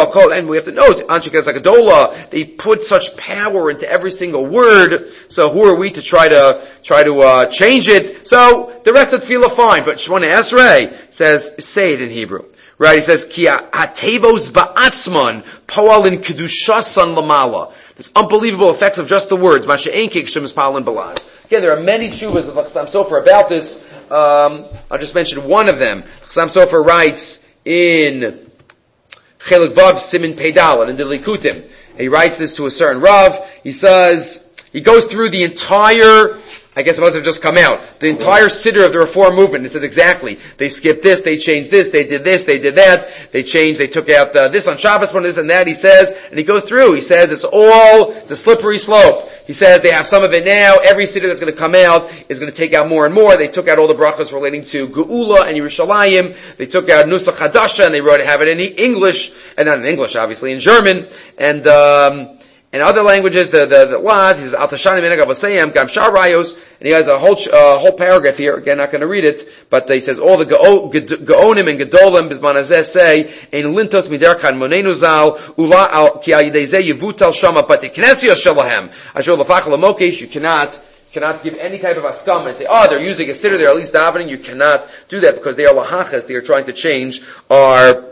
we have to note, Anshikas Hakadola, they put such power into every single word. So who are we to try to try to uh, change it? So the rest of Tefillah fine, but Shemona Esrei says, say it in Hebrew. Right? He says, Ki hatevos ba'atzman po'alin kedushasan lamala. This unbelievable effects of just the words. Masha'en kik shem palin balaz. Again, there are many tshuvas of the Chassam Sofer about this. Um, I'll just mention one of them. Chassam Sofer writes in Chelik Vav Simin Peidal and in the Likutim. He writes this to a certain Rav. He says, he goes through the entire, I guess it must have just come out, the entire siddur of the Reform movement. It says exactly, they skipped this, they changed this, they did this, they did that, they changed, they took out uh, this on Shabbos, one this and that, he says, and he goes through, he says it's all, it's a slippery slope. He says they have some of it now, every siddur that's going to come out is going to take out more and more. They took out all the brachas relating to Geula and Yerushalayim, they took out Nusach Hadasha, and they wrote, have it in English, and not in English obviously, in German, and um and other languages, the the the was, he says Al Tashani Menag Avosayim Gam Shar Rayos, and he has a whole uh, whole paragraph here. Again, not going to read it, but he says all the Gaonim and Gedolim Bisman Hazeh say Ein Lintos Miderkan Monenu Zal Ula Al Ki Al Yidei Zeh Yivutal Shama Patiknesios Shalahem Ashur Lafach Lamokesh. You cannot cannot give any type of askam and say, oh, they're using a siddur, they're at least davening. You cannot do that because they are lahachas. They are trying to change our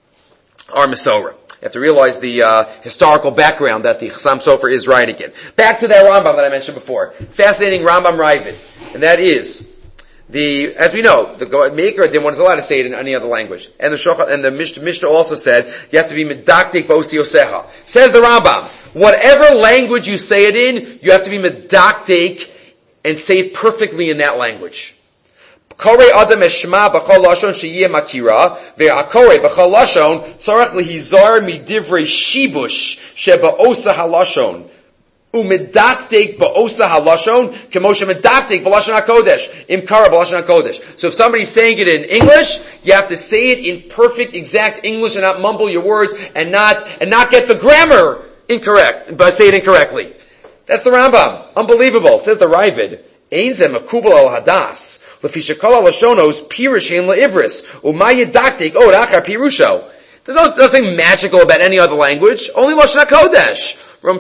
our Masorah. You have to realize the uh, historical background that the Chassam Sofer is writing in. Back to that Rambam that I mentioned before. Fascinating Rambam Ravid. And that is, the, as we know, the Maker didn't want us allowed to say it in any other language. And the Shochat, and the Mishnah, Mishnah also said, you have to be medaktik b'osi yoseha. Says the Rambam, whatever language you say it in, you have to be medaktik and say it perfectly in that language. Kore adam eshma b'chol lashon sheyeh makira ve'akore b'chol lashon tzarech lehizar midivrei shibush sheba'osa halashon umedaktek ba'osa halashon kemoshe medaktek b'lashon hakodesh imkara b'lashon hakodesh. So if somebody's saying it in English, you have to say it in perfect, exact English and not mumble your words and not and not get the grammar incorrect, but say it incorrectly. That's the Rambam. Unbelievable. It says the Ravid. Ein zeh makubel al hadas. There's nothing magical about any other language. Only Lashon HaKodesh.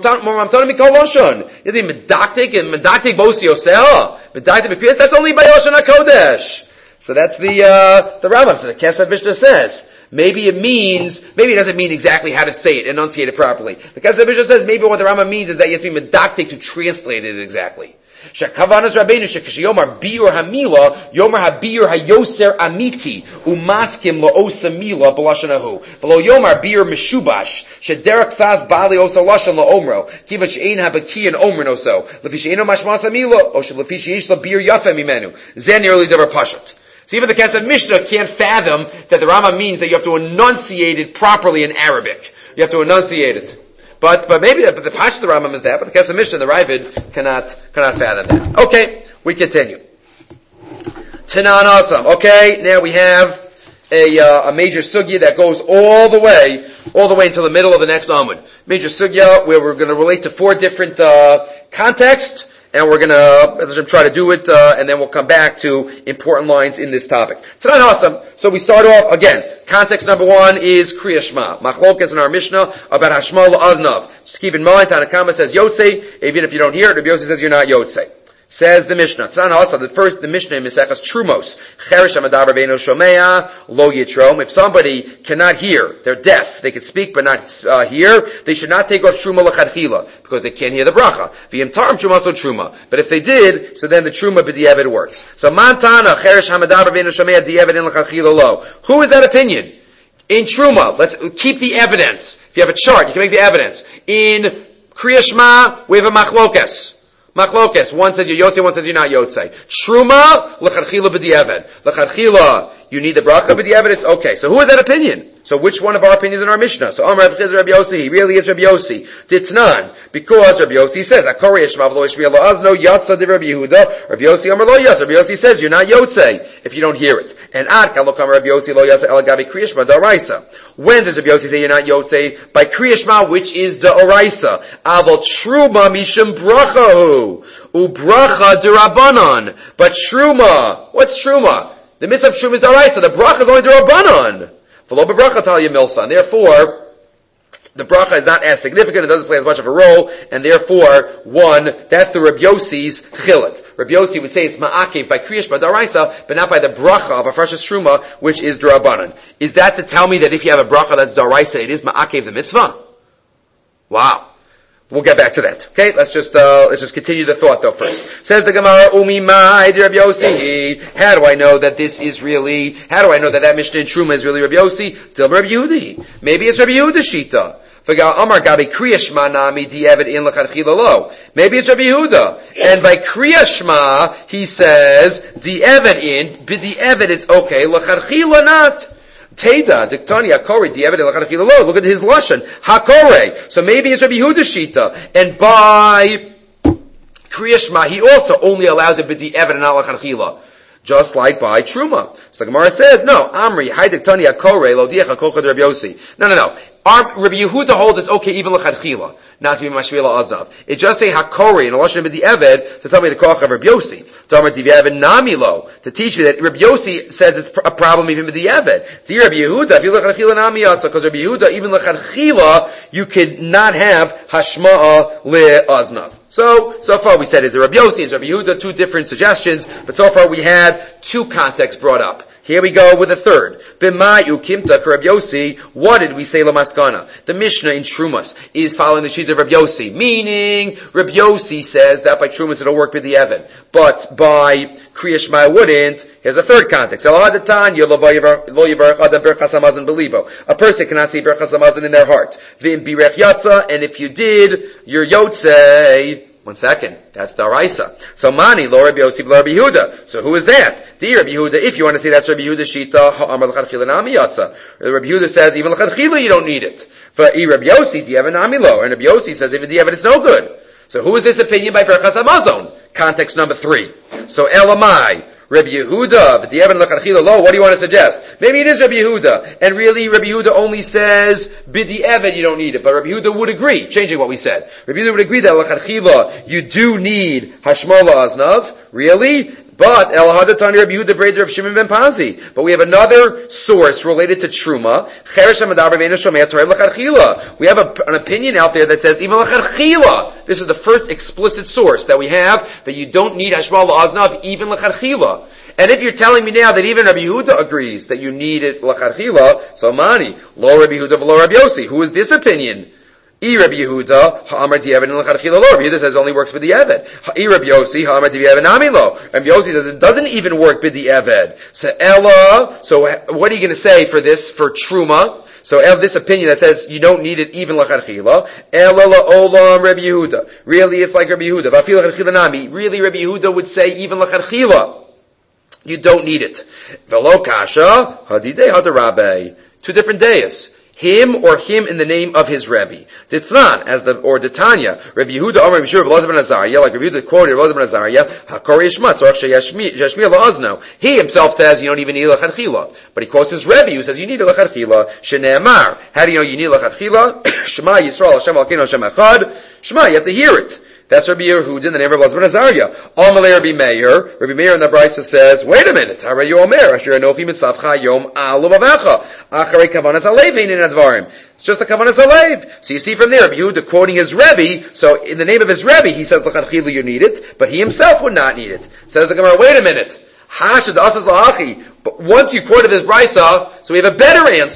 That's only by Lashon HaKodesh. So that's the uh, the Rambam. So the Kesef Mishnah says maybe it means maybe it doesn't mean exactly how to say it, enunciate it properly. The Kesef Mishnah says maybe what the Rambam means is that you have to be medaktik to translate it exactly. Shekavanas Rabbeinu shekashiyomar biur hamila yomar habiur hayoser amiti umaskim laosa mila b'lashanahu v'lo yomar biur meshubash shederak sas bali osa lashon laomro kivan she'ein habaki and omrin oso lefi she'eino mashmas hamila o shelefi she'esh la biur yafem imenu zen nearly davar pashat. So even the Kesef Mishnah can't fathom that the Rama means that you have to enunciate it properly in Arabic. You have to enunciate it. But but maybe but the Pash of the Rambam is that, but the Kesef Mishnah, the Ravid, cannot cannot fathom that. Okay, we continue. Tanan Asam. Okay, now we have a uh, a major sugya that goes all the way all the way until the middle of the next Amud. Major sugya where we're going to relate to four different uh, contexts. And we're gonna, as I'm try to do it, uh, and then we'll come back to important lines in this topic. Tanan Hasam. So we start off again. Context number one is Kriya Shema. Machlokas in our Mishnah about Hashma La'aznav. Just keep in mind, Tanakama says Yotzei. Even if you don't hear it, Rabbi Yossi says you're not Yotzei. Says the Mishnah. Tanan Hasam. The first, the Mishnah in Mesechus Trumos. Cherish Amadavar Beino Shomea Lo Yitrom. If somebody cannot hear, they're deaf. They can speak but not uh, hear. They should not take off Truma L'chadchila because they can't hear the bracha. V'yim Taram Truma so Truma. But if they did, so then the Truma b'di'evid works. So Mantana Cherish Amadavar Beino Shomea Di'evid in L'chadchila Lo. Who is that opinion? In Truma, let's keep the evidence. If you have a chart, you can make the evidence. In Kriya Shema, we have a machlokas. Machlokes. One says you're yotzei, one says you're not yotzei. Truma, l'chadchila b'di'evet. L'chadchila, you need the bracha b'di'evet. It's okay. So who is that opinion? So which one of our opinions in our Mishnah? So Amar Rav Chizr Rabbi Yossi, he really is Rabbi Yossi. Ditnan, because Rabbi Yossi says, Akori Yishmav lo Yishmi lo Azno Yatsa de Rabbi Yehuda. Rabbi Yossi Amar lo Yatsa. Rabbi Yossi says you're not yotzei if you don't hear it. And Ad Kalokam Rabbi Yossi lo Yatsa Elagavi Kriyishma Daraisa. When does Rabbi Yossi say you're not yotzei? By Kriyishma, which is the Oraisa. Avol Truma Mishum Brachahu. Ubracha derabanan. But Truma, what's Truma? The mitzvah of Truma is Daraisa. The bracha is only derabanan. V'lo bebracha tal yemilsa. And therefore, the bracha is not as significant, it doesn't play as much of a role, and therefore, one, that's the Rabbi Yossi's chilek. Rabbi Yossi would say it's ma'akev by kriyash b'daraisa, but not by the bracha of a freshest truma, which is d'rabanan. Is that to tell me that if you have a bracha that's daraisa, it is ma'akev the mitzvah? Wow. We'll get back to that. Okay, let's just uh, let's just continue the thought though first. Says the Gemara, Umi Mai Rabbi Yossi. How do I know that this is really? How do I know that that Mishnah in Truma is really Rabbi Yossi? Till Rabbi Yehudi. Maybe it's Rabbi Yehuda Shita. Amar Gabi Kriyashma Nami Di'evet in L'Chadchila Lo. Maybe it's Rabbi Yehuda. And by Kriyashma he says Di'evet in, but Di'evet it's okay. L'Chadchila not. Teda, Diktani, Hakore, Di'evet L'Chadchila Lo. Look at his lashon. Hakore. So maybe it's Rabbi Yehuda Shita. And by Kriyashma, he also only allows it b'di'evet and not L'Chadchila. Just like by Truma. So the Gemara says, no, Amri, Hai Diktani, Hakore, Lo Di'echa Kol Chad Rabbi Yossi. No, no, no. Our, Rabbi Yehuda holds this okay even l'chadchila, not to be mashvila azav. It just say hakori and lashon b'di'eved to tell me the koach of Rabbi Yossi. Tamar di'eved namilo to teach me that Rabbi Yossi says it's a problem even b'di'eved. Dear Rabbi Yehuda, if you l'chadchila nami yatsa, because Rabbi Yehuda even l'chadchila you could not have hashma'a le'aznav. So, so far we said it's a Rabbi Yossi, it's Rabbi Yehuda, two different suggestions, but so far we had two contexts brought up. Here we go with a third. B'mayu kimta Rabbi Yossi. What did we say lamaskana? The Mishnah in Trumas is following the sheet of Rabbi Yossi, meaning Rabbi Yossi says that by Trumas it'll work with the Evan, but by Kriyashma wouldn't. Here's a third context. A person cannot say Berachas Hamazon in their heart. And if you did, you're Yotzei. One second. That's Daraisa. So Mani, lo Rabbi Yossi, lo Rabbi Yehuda. So who is that? The Rabbi Yehuda, if you want to say that's Rabbi Yehuda Shita, ha'amar l'chadchila nami yatsa. Rabbi Yehuda says, even l'chadchila you don't need it. For I Rabbi Yossi, di'evet nami lo. And Rabbi Yossi says, even di'evet it's no good. So who is this opinion by Berachas Hamazon? Context number three. So Elamai. Rabbi Yehuda, v'di'evet l'chadchila lo, what do you want to suggest? Maybe it is Rabbi Yehuda, and really Rabbi Yehuda only says, b'di'evet you don't need it, but Rabbi Yehuda would agree, changing what we said. Rabbi Yehuda would agree that l'chadchila, you do need hashmar la'aznav, really? But El Hadatani Rabbi Yehuda Breder of Shimon ben Pazi. But we have another source related to Truma. We have a, an opinion out there that says even l'chadchila. This is the first explicit source that we have that you don't need hashmal la'aznav even l'chadchila. And if you're telling me now that even Rabbi Yehuda agrees that you need it l'chadchila, so mani lo Rabbi Yehuda v'lo Rabbi Yossi. Who is this opinion? I Rabbi Yehuda, ha'amar di'evet and l'chadchila lo. Rabbi Yehuda says it only works with the eved. I Rabbi Yossi, ha'amar di'evet nami lo. Rabbi Yossi says it doesn't even work with the eved. So Ella, so what are you going to say for this, for Truma? So El, this opinion that says you don't need it even l'chadchila. Ella la'olam Rabbi Yehuda. Really it's like Rabbi Yehuda. V'afil l'chadchila nami. Really Rabbi Yehuda would say even l'chadchila. You don't need it. V'lo kasha, hadidei hadarabe. Two different days. Him or him in the name of his Rebbe. Ditzlan, as the, or Ditanya, Rabbi Yehuda, Omer, Mishur, Velaz ben Azariah, like Rabbi Yehuda quoted Velaz ben Azariah, Hakori Yishmat, Zorach Sheyashmi La'azno. He himself says you don't even need l'chadchila. But he quotes his Rebbe who says you need l'chadchila. Shene'emar. How do you know you need l'chadchila? Shema Yisrael, Hashem Alkeinu, Hashem Echad. Shema, you have to hear it. That's Rabbi Yehuda in the name of Velaz ben Azariah. Amalei Rabbi Meir. Rabbi Meir in the Brisa says, wait a minute. Hara you Omer, Asher Anochi Mitzavcha Yom Alu Vavecha. Acharei Kavanas Alev Ein in Advarim. It's just a Kavanas Alev. So you see from there, Rabbi Yehuda quoting his Rebbe, so in the name of his Rebbe, he says, l'chadchila you need it, but he himself would not need it. Says the Gemara, wait a minute. Hashad Asas La'achi. But once you quoted this Brisa, so we have a better answer.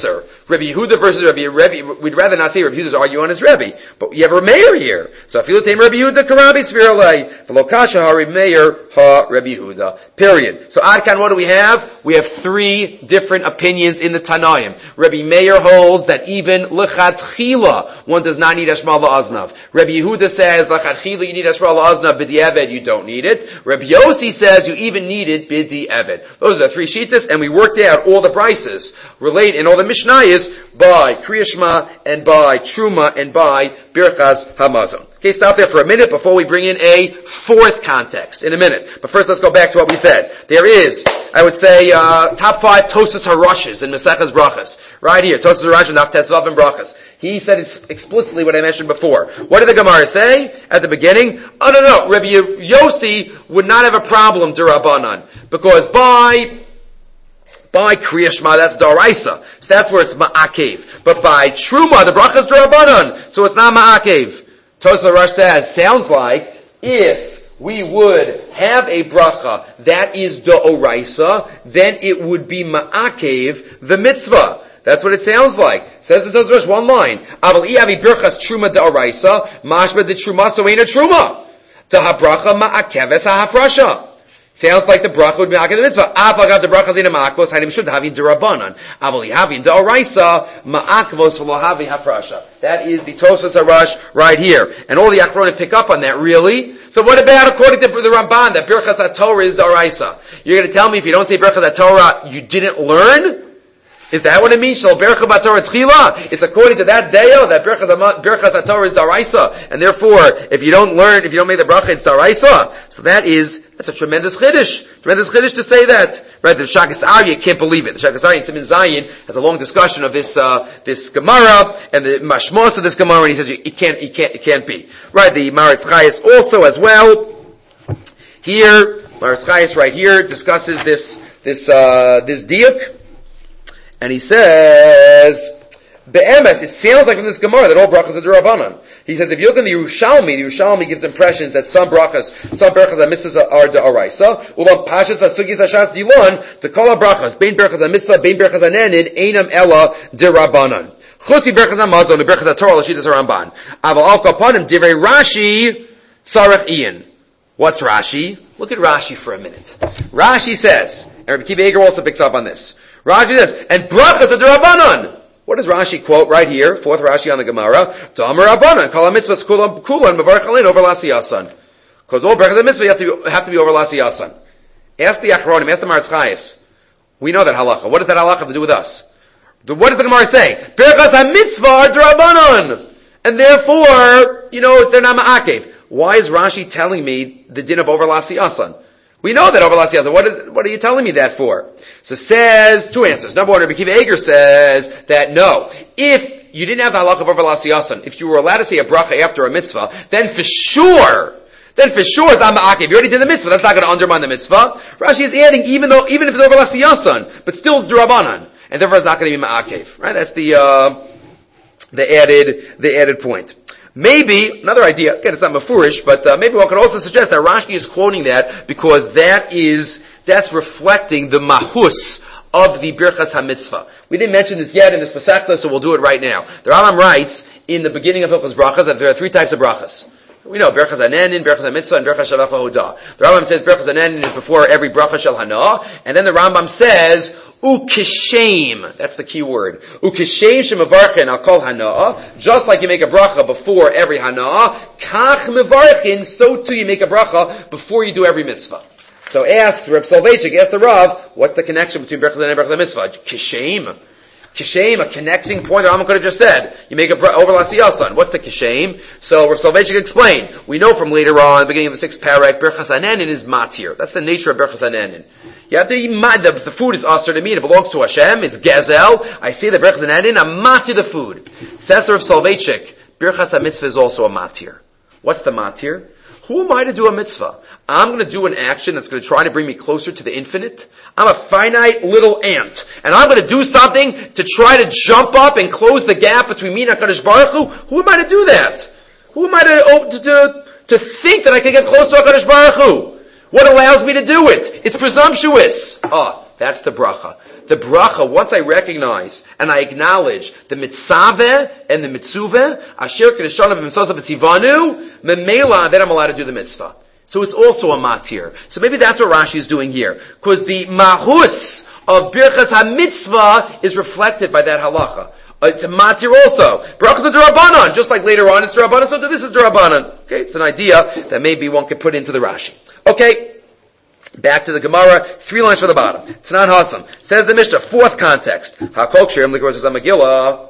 Rabbi Yehuda versus Rabbi Rebbe. We'd rather not say Rabbi Yehuda's arguing on his Rebbe, but you have a Meir here. So if you look at Rabbi Yehuda, Karabi Sviralei, Velokasha ha Rabbi Meir ha Rabbi Yehuda. Period. So Adkan, what do we have? We have three different opinions in the Tanaim. Rabbi Meir holds that even lechatchila one does not need Hashmal la'aznav. Rabbi Yehuda says lechatchila you need Hashmal la'aznav, b'di'eved you don't need it. Rabbi Yossi says you even need it b'di'eved. Those are the three shitas, and we worked out all the prices relate in all the Mishnayos by Kriya Shema and by Truma and by Birchas Hamazon. Okay, stop there for a minute before we bring in a fourth context in a minute. But first, let's go back to what we said. There is, I would say, uh, top five Tosas Harashis in Maseches Brachas. Right here, Tosas Harash and Naftesvav and Brachas. He said explicitly what I mentioned before. What did the Gemara say at the beginning? Oh, no, no, Rabbi Yossi would not have a problem, D'Rabbanan, because by By Kriya Shema, that's Daraisa. So that's where it's Ma'akev. But by Truma, the bracha is D'Rabbanan. So it's not Ma'akev. Tosas Harash says, sounds like if we would have a bracha that is D'Oraisa, then it would be Ma'akev, the mitzvah. That's what it sounds like. Says the Tosas Harash, one line. Aval iavi birchas Truma D'Oraisa, mashma de Truma so ain't a Truma. Taha bracha Ma'akeves ha'hafrasha. Sounds like the bracha would be ma'akev the mitzvah. Avagav the bracha zina ma'akvos hanim should have in derabanan. Avali havin da'oraisa ma'akvos v'lo havi hafrasha. That is the Tosas Harash right here, and all the achronim pick up on that. Really. So what about according to the Ramban that birchas haTorah is da'oraisa? You're going to tell me if you don't say birchas haTorah you didn't learn? Is that what it means? Shal bercha b'Torah tchila. It's according to that deo that berchas haTorah is daraisa, and therefore, if you don't learn, if you don't make the bracha, it's daraisa. So that is that's a tremendous chiddush, tremendous chiddush to say that. Right? The Shakas Aryeh can't believe it. The Shakas Aryeh in Siman Zayin has a long discussion of this uh, this Gemara and the mashmos of this Gemara, and he says it can't, it can't, it can't be. Right? The Maharatz Chayes also as well. Here, Maharatz Chayes right here discusses this this uh, this diuk. And he says, Be'emes, it sounds like from this Gemara that all brachas are D'Rabbanan. He says, if you look in the Yerushalmi, the Yerushalmi gives impressions that some brachas, some brachas and mitzvahs are D'Oraisa. Ulam Pashas Asugis Hashas Dilon, the Kol brachas, Bein brachas and mitzvah, Bein brachas and enid, Einam Ella D'Rabbanan. Chutzi brachas Hamazon, the brachas haTorah, Lashitas Ramban. Aval Al Kapanim, Divrei Rashi, Sarach Ian. What's Rashi? Look at Rashi for a minute. Rashi says, and Rabbi Kiva Eger also picks up on this. Rashi says, and brachas are D'Rabbanan. What does Rashi quote right here? Fourth Rashi on the Gemara. D'Amar Rabbanan, kol ha-mitzvahs kulan mevarech alein over lasiyasan. Because all brachas of mitzvah have to be, have to be over lasiyasan. Ask the Achronim, ask the Maharatz Chayes. We know that halacha. What does that halacha have to do with us? What does the Gemara say? Brachas ha-mitzvah are D'Rabbanan. And therefore, you know, they're not ma'akev. Why is Rashi telling me the din of over lasiyasan? We know that over lasiyasan. What is, what are you telling me that for? So says, two answers. Number one, Rabbi Kiva Eger says that no. If you didn't have the halakha of over lasiyasan, if you were allowed to say a bracha after a mitzvah, then for sure, then for sure it's not ma'akev. You already did the mitzvah. That's not going to undermine the mitzvah. Rashi is adding, even though, even if it's over lasiyasan, but still it's D'Rabbanan. And therefore it's not going to be ma'akev. Right? That's the, uh, the added, the added point. Maybe, another idea, again, it's not mafurish, but uh, maybe one could also suggest that Rashi is quoting that because that is, that's reflecting the mahus of the Birchas HaMitzvah. We didn't mention this yet in this Masechta, so we'll do it right now. The Rambam writes in the beginning of Hilchos Brachas that there are three types of brachas. We know Birchas HaNenin, Birchas HaMitzvah, and Birchas Shalach HaHodah. The Rambam says Birchas HaNenin is before every bracha shel hana, and then the Rambam says Ukishem, that's the key word. Ukishem shemavarchin al kol hana, just like you make a bracha before every hana, kach mevarchin, so too you make a bracha before you do every mitzvah. So asks Reb Soloveitchik, asks the Rav, what's the connection between Birchas HaNenin and Birchas HaMitzvah? Kishem. Kishem, a connecting point the Rambam could have just said. You make a bra- over lasiyasan. What's the kishem? So Reb Soloveitchik explained. We know from later on, the beginning of the sixth parak, Birchas HaNenin is matir. That's the nature of Birchas HaNenin. You have to eat, the, the food is aser to me, it belongs to Hashem, it's gezel. I see the Birchas HaNenin, I'm matir the food. Says Reb Soloveitchik, Birchas HaMitzvah is also a matir. What's the matir? Who am I to do a mitzvah? I'm going to do an action that's going to try to bring me closer to the infinite. I'm a finite little ant. And I'm going to do something to try to jump up and close the gap between me and HaKadosh Baruch Hu. Who am I to do that? Who am I to, oh, to, to, to think that I can get close to HaKadosh Baruch Hu? What allows me to do it? It's presumptuous. Ah, That's the bracha. The bracha, once I recognize and I acknowledge the mitzaveh and the mitzuveh, asher kedeshana v'mitzvah v'sivanu, memela, then I'm allowed to do the mitzvah. So it's also a matir. So maybe that's what Rashi is doing here. Because the mahus of birchas ha-mitzvah is reflected by that halacha. Uh, it's a matir also. Brachas are d'Rabbanan, just like later on it's d'Rabbanan, so this is d'Rabbanan. Okay, it's an idea that maybe one could put into the Rashi. Okay. Back to the Gemara, three lines from the bottom. Tznan Hasam. Says the Mishnah, fourth context. HaKol Kshirim L'Gor says Megillah.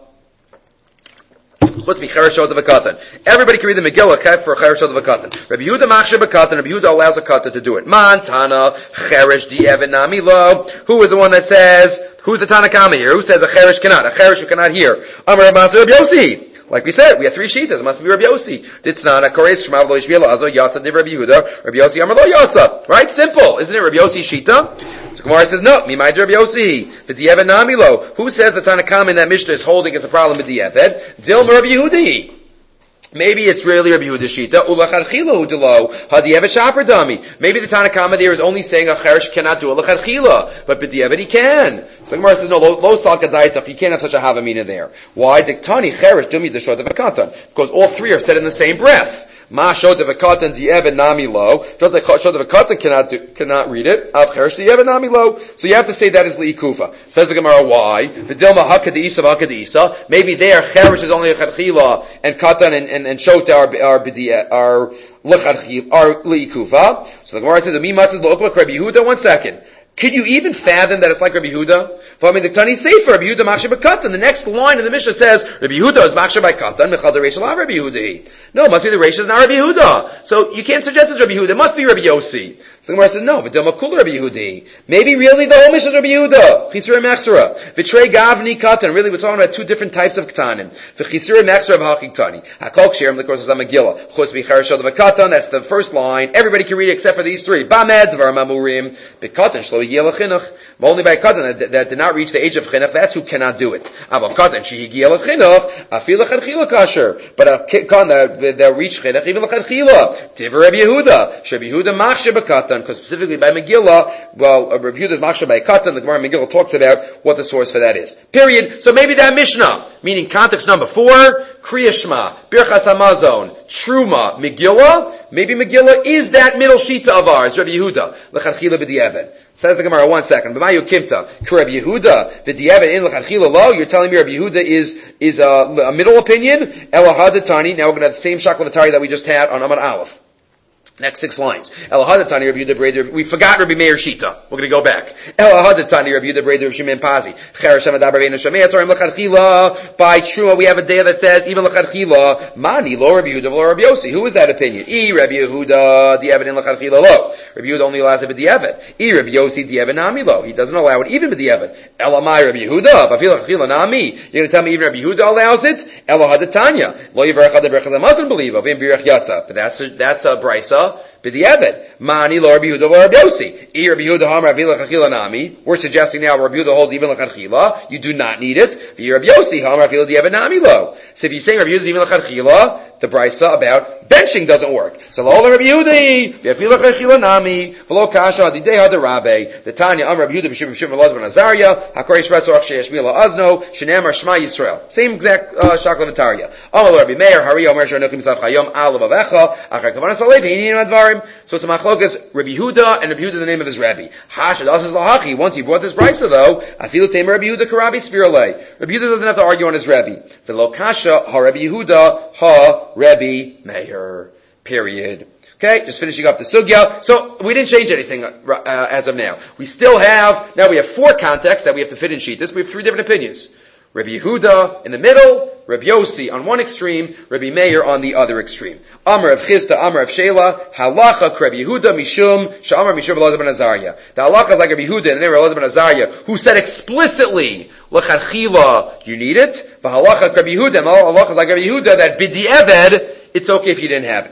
Chutz Michereshot of a Katan. Everybody can read the Megillah except for Chereshot of a Katan. Rabbi Yehuda Machshir B'Katan. Rabbi Yehuda allows a Katan to do it. Man Tana Cheresh Di'even Nami Lo. Who is the one that says, who's the Tanakama here? Who says a Cheresh cannot? A Cheresh who cannot hear. Amar Rabban Rabbi Yossi. Like we said, we have three shitas. It must be Rabbi Yossi. Ditznan, Akores, Shemav, Lo Yishmiel, Azo, Yatsa, Div, Rabbi Yehuda, Rabbi Yossi, Amar, Lo Yatsa. Right? Simple. Isn't it Rabbi Yossi shita? So Gemara says, no, Mimai, Rabbi Yossi. V'di'evet Namilo. Who says the Tanakam in that Mishnah is holding as a problem with Di'evet? Dilma, Rabbi Yehudi. Maybe it's really Rabbi Yehuda shita. Ulacharchila udelo hadi'evet shaper dami. Maybe the Tanakama there is only saying a cheresh cannot do ulacharchila, but b'di'evet he can. So the Gemara says no, lo, lo salka daitach. You can't have such a havamina there. Why? Diktani cheresh dumi deshot of katan. Because all three are said in the same breath. Ma shot of a katan di'evet nami lo. Shot of a katan cannot do, cannot read it. Av cheresh di'evet nami lo. So you have to say that is li'ikufa. Says the Gemara, why? V'dilma hakadisa v'hakadisa. Maybe there cheresh is only a chadchila and katan and and, and shot are are b'di'evet are l'chadchila are li'ikufa. So the Gemara says the mimatzes lo okla Rabbi Yehuda. One second. Could you even fathom that it's like Rabbi Yehuda? I mean, the Tani Sefer, Rabbi Yehuda Machshir B'Katan. The next line in the Mishnah says, Rabbi Yehuda is Machshir B'Katan, Mechal the Reish Rabbi Yehuda. No, it must be the Reish is not Rabbi Yehuda. So you can't suggest it's Rabbi Yehuda. It must be Rabbi Yossi. So the Gemara says, no, V'dilma Kul Rabbi Yehudi. Maybe really the whole Mishnah is Rabbi Yehuda. Chisrei Mechsera. V'trei Gavni Katan. Really, we're talking about two different types of Katanim. V'chisrei Mechsera v'Hachiktani. HaKol Kshirim, of course, is a Megillah. Chutz B'Chereshot of a Katan. That's the first line. Everybody can read it except for these three. Bamed Dvar Mamurim. B'Katan Shlo Yigeh L'Chinuch. Only by Katan that, that did not reach the age of Chinuch, that's who cannot do it. Aval Katan Shehigeh L'Chinuch. Afil L'Chadchila Kasher. But a Katan that, that reached Chinuch, even L'Chadchila. Tivur Rabbi Yehuda. Rabbi Yehuda Machshir B'Katan. Because specifically by Megillah, well, Rabbi Yehuda's Machshir by Katan, the Gemara Megillah talks about what the source for that is. Period. So maybe that Mishnah, meaning context number four, Kriya Shema, Birchas Hamazon, Truma, Megillah, maybe Megillah is that middle shita of ours, Rabbi Yehuda, L'Chadchila B'Di'evet. Says the Gemara, one second. B'mayu Kimta, Rabbi Yehuda, B'Di'evet in L'Chadchila Lo, you're telling me Rabbi Yehuda is, is a, a middle opinion? Elahadatani, now we're going to have the same Shaklavatari that we just had on Amar Aleph. Next six lines. Elahadatani Rabbi Yehuda Breder. We forgot Rabbi Meir Shita. We're going to go back. Elahadatani Rabbi Yehuda Breder Shimon Pazi. Cheresh Hamadaber Ve'enu Shomei Torah L'Chadchila. By Truma, we have a day that says even L'Chadchila. Mani Lo Rabbi Yehuda Lo Rabbi Yossi. Who is that opinion? I Rabbi Yehuda Di'evet in L'Chadchila Lo. Rabbi Yehuda only allows it with Di'evet. I Rabbi Yossi Di'evet Nami Lo. He doesn't allow it even with Di'evet. Elamai Rabbi Yehuda. B'Afil L'Chadchila Nami. You're going to tell me even Rabbi Yehuda allows it? Elahadatanya. Lo Yivarach Ad Berachas Hamazon believe of V'Im Birach Yatsa. But that's a, that's a brisa. B'di'evet. Mani lo Rabbi Yehuda lo Rabbi Yossi. I Rabbi Yehuda hamar avi l'chadchila nami. We're suggesting now Rabbi Yehuda holds even l'chadchila. You do not need it. V'yi Rabbi Yossi hamar avi l'di'evet nami lo. So if you're saying Rabbi Yehuda is even l'chadchila, the brisa about benching doesn't work. So lo Rabbi Yehuda v'afi l'chadchila nami v'lo kasha adidei hadarabe. The Tanya am Rabbi Yehuda b'shim b'shim v'loz ben Azariah hakor yishrat zorach sheyesh mila azno shenemar Shema Yisrael. Same exact uh, shaklavatariya. Amal Rabbi Meir hari omer shanochim misav chayom alav avecha achar kavanas alev hinin advarim. So it's a machlokas Rabbi Yehuda and Rabbi Yehuda the name of his Rabbi. Hashad asas lahachi. Once he brought this brisa though, afilu teim Rabbi Yehuda karabi sviralei. Rabbi Yehuda doesn't have to argue on his Rabbi. The lokasha ha Rabbi Yehuda ha Rabbi Meir. Period. Okay, just finishing up the sugya. So we didn't change anything uh, as of now. We still have now we have four contexts that we have to fit in Shittas. We have three different opinions. Rabbi Yehuda in the middle, Rabbi Yossi on one extreme, Rabbi Meir on the other extreme. Amar of Chizda, Amar of Shela, Halacha Rabbi Yehuda Mishum, Sha'amar Mishum Elazar ben Azariah. The halacha is like Rabbi Yehuda and the name of Elazar ben Azariah, who said explicitly, L'chadchila, you need it. But halacha Rabbi Yehuda, and halacha is like Rabbi Yehuda, that b'di'eved, it's okay if you didn't have it.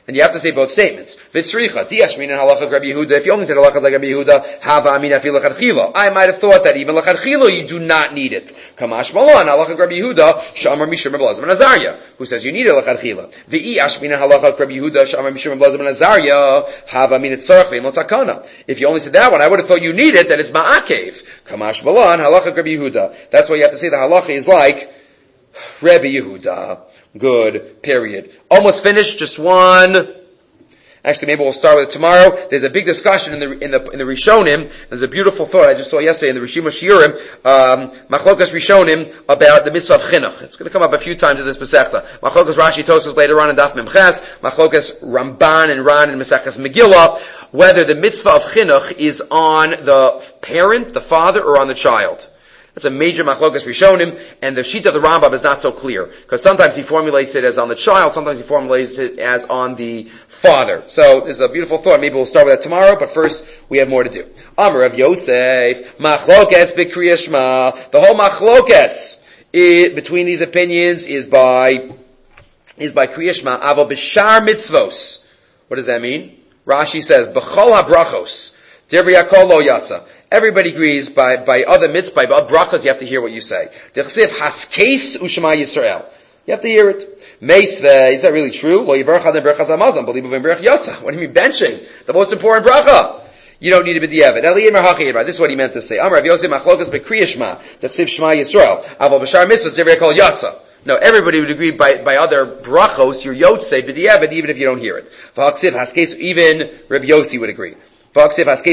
And you have to say both statements. V'tzricha, diashmin and halacha Rabbi Yehuda. If you only said halacha like Rabbi Yehuda, hava amin afi lechadchila. I might have thought that even lechadchila you do not need it. Kamash malon, halacha Rabbi Yehuda, shamar mishum blazim and Azariah, who says you need it lechadchila. V'i ashmin and halacha Rabbi Yehuda, shamar mishum blazim and Azariah, hava amin etzarach ve'in lo takana. If you only said that one, I would have thought you need it, that it's ma'akev. Kamash malon, halacha Rabbi Yehuda. That's why you have to say the halacha is like Rabbi Yehuda. Good. Period. Almost finished. Just one. Actually, maybe we'll start with it tomorrow. There's a big discussion in the in the in the Rishonim. There's a beautiful thought I just saw yesterday in the Rishima Shiurim, um, Machlokas Rishonim, about the mitzvah of chinuch. It's going to come up a few times in this Masechta. Machlokas Rashi Tosas later on in Daf Memches. Machlokas Ramban and Ran in Maseches Megillah. Whether the mitzvah of chinuch is on the parent, the father, or on the child. That's a major machlokas rishonim, and the sheet of the Rambam is not so clear, because sometimes he formulates it as on the child, sometimes he formulates it as on the father. So, this is a beautiful thought. Maybe we'll start with that tomorrow, but first, we have more to do. Amar of Yosef, machlokas b'kriyas shema. The whole machlokas between these opinions is by, is by kriyas shema, avo b'shar mitzvos. What does that mean? Rashi says, b'chol ha-brachos, divrei hakol lo yatsa. Everybody agrees by, by other mitzvahs, by other brachas, you have to hear what you say. Dechsiv haskeis u'shema Yisrael. You have to hear it. Meisve, is that really true? Lo yivarach adem berachas hamazon, believe in berach yosa. What do you mean benching? The most important bracha. You don't need to be b'diavad. Eliyim hachi yidbar. This is what he meant to say. Amar Rav Yosef machlokas b'kriyas shema. Dechsiv shema Yisrael. Aval b'shar mitzvahs, divrei kol yatsa. No, everybody would agree by, by other brachos, your yotzei b'diavad, even if you don't hear it. V'haksiv haskeis, even Rav Yossi would agree. That's talking about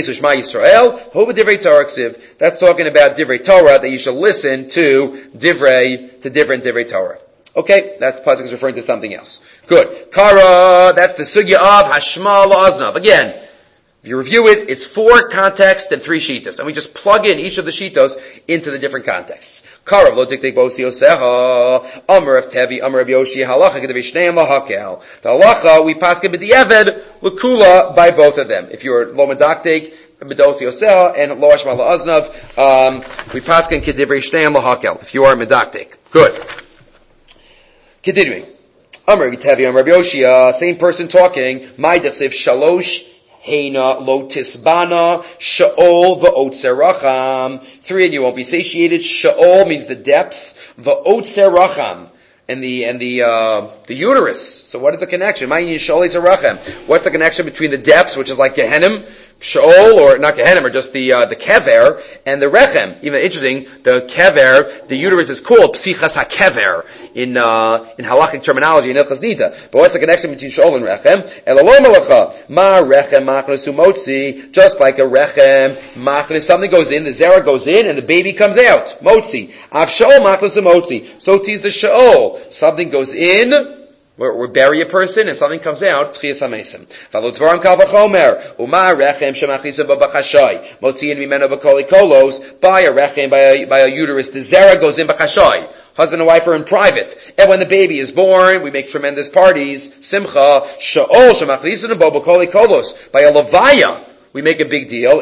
divrei Torah, that you shall listen to divrei, to different divrei Torah. Okay, that pasuk is referring to something else. Good. Kara, that's the sugya of Hashma La'aznav. Again, if you review it, it's four contexts and three shitos. And we just plug in each of the shitos into the different contexts. Karav lo tiktik bosi yoseha, Amar of Tevi, Amar of Yoshi, halacha kedav shneim lahakel. The halacha, we paskin b'di'eved, l'kula, by both of them. If you're lo medaktik, b'dosi yoseha, and lo hashma la'aznav, um, we paskin kedav shneim lahakel. If you are medaktik. Good. Continuing. Amar of Tevi, Amar of Yoshi, uh, same person talking, my dechsev shalosh, Heina lo tisbana sha'ol v'otzeracham. Three, and you won't be satiated. Sha'ol means the depths. V'otzeracham. And the, and the, uh, the uterus. So what is the connection? What's the connection between the depths, which is like Gehenim, Sheol, or not Gehenim, or just the, uh, the Kever, and the Rechem? Even interesting, the Kever, the uterus is called Psichas HaKever, in, uh, in halachic terminology, in Ilchas Nita. But what's the connection between Sheol and Rechem? Elalom alacha, ma Rechem machnes umotzi, just like a Rechem machnes, something goes in, the Zera goes in, and the baby comes out. Motzi. Av Sheol machnes umotzi. So too the Sheol. Something goes in, where we bury a person, and something comes out, Tchias HaMesim. V'alo dvaram kal v'chomer, uma rechem shemachnisa b'bachashai, motziin mimeno b'koli kolos, by a rechem, by a, by a uterus, the zera goes in b'chashai. Husband and wife are in private. And when the baby is born, we make tremendous parties, simcha, sha'ol shemachnisa b'koli kolos, by a levaya. We make a big deal.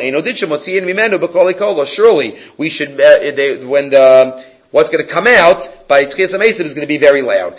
Surely, we should, uh, they, when the, what's going to come out by Tchias HaMesim is going to be very loud.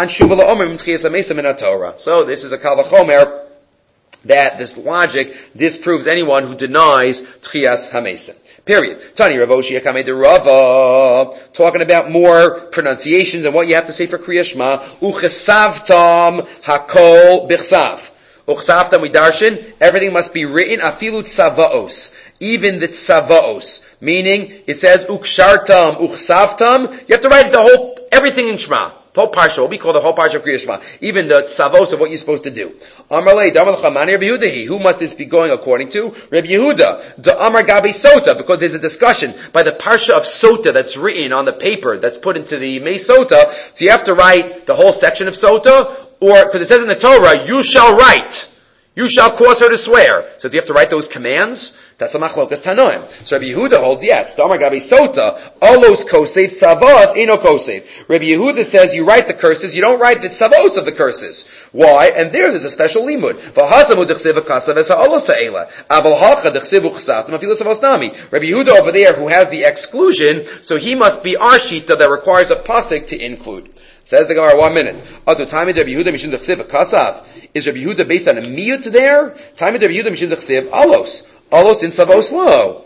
So this is a Kal V'chomer that this logic disproves anyone who denies Tchias HaMesim. Period. Tani Rav Oshia Kamei de Rava, talking about more pronunciations and what you have to say for Kriyas Shema. Uchesavtam hakol bichsav. Uchsavtam, we darshan, everything must be written, afilu tzavaos, even the tzavaos, meaning, it says, ukshartam, uchsavtam, you have to write the whole, everything in Shema, the whole parsha, what we call the whole parsha of Kriyas Shema, even the tzavaos of what you're supposed to do. Amarle, Damar L'chamani, Rabbi Yehuda, who must this be going according to? Rabbi Yehuda, the Amar Gabi Sota, because there's a discussion by the parsha of Sota that's written on the paper, that's put into the Mei Sota, so you have to write the whole section of Sota, or, because it says in the Torah, you shall write. You shall cause her to swear. So do you have to write those commands? That's a machlokas tanoim. So Rabbi Yehuda holds, yes. Damar Gabi Sota, olos kosev, tzavos, eno kosev. Rabbi Yehuda says you write the curses, you don't write the tzavos of the curses. Why? And there there's a special limud. V'hasamu d'chsev v'kasav esa olos ha'ela. Aval hacha d'chsev v'chsav, t'mafila tzavos nami. Rabbi Yehuda over there, who has the exclusion, so he must be our shita that requires a pasuk to include. Says the Gemara, one minute. Atu Tami Rabbi Yehuda Mishum Dechsiv Kasav. Is Rabbi Yehuda based on a miyut there? Tami Rabbi Yehuda Mishum Dechsiv Alos. Alos in Savos Lo.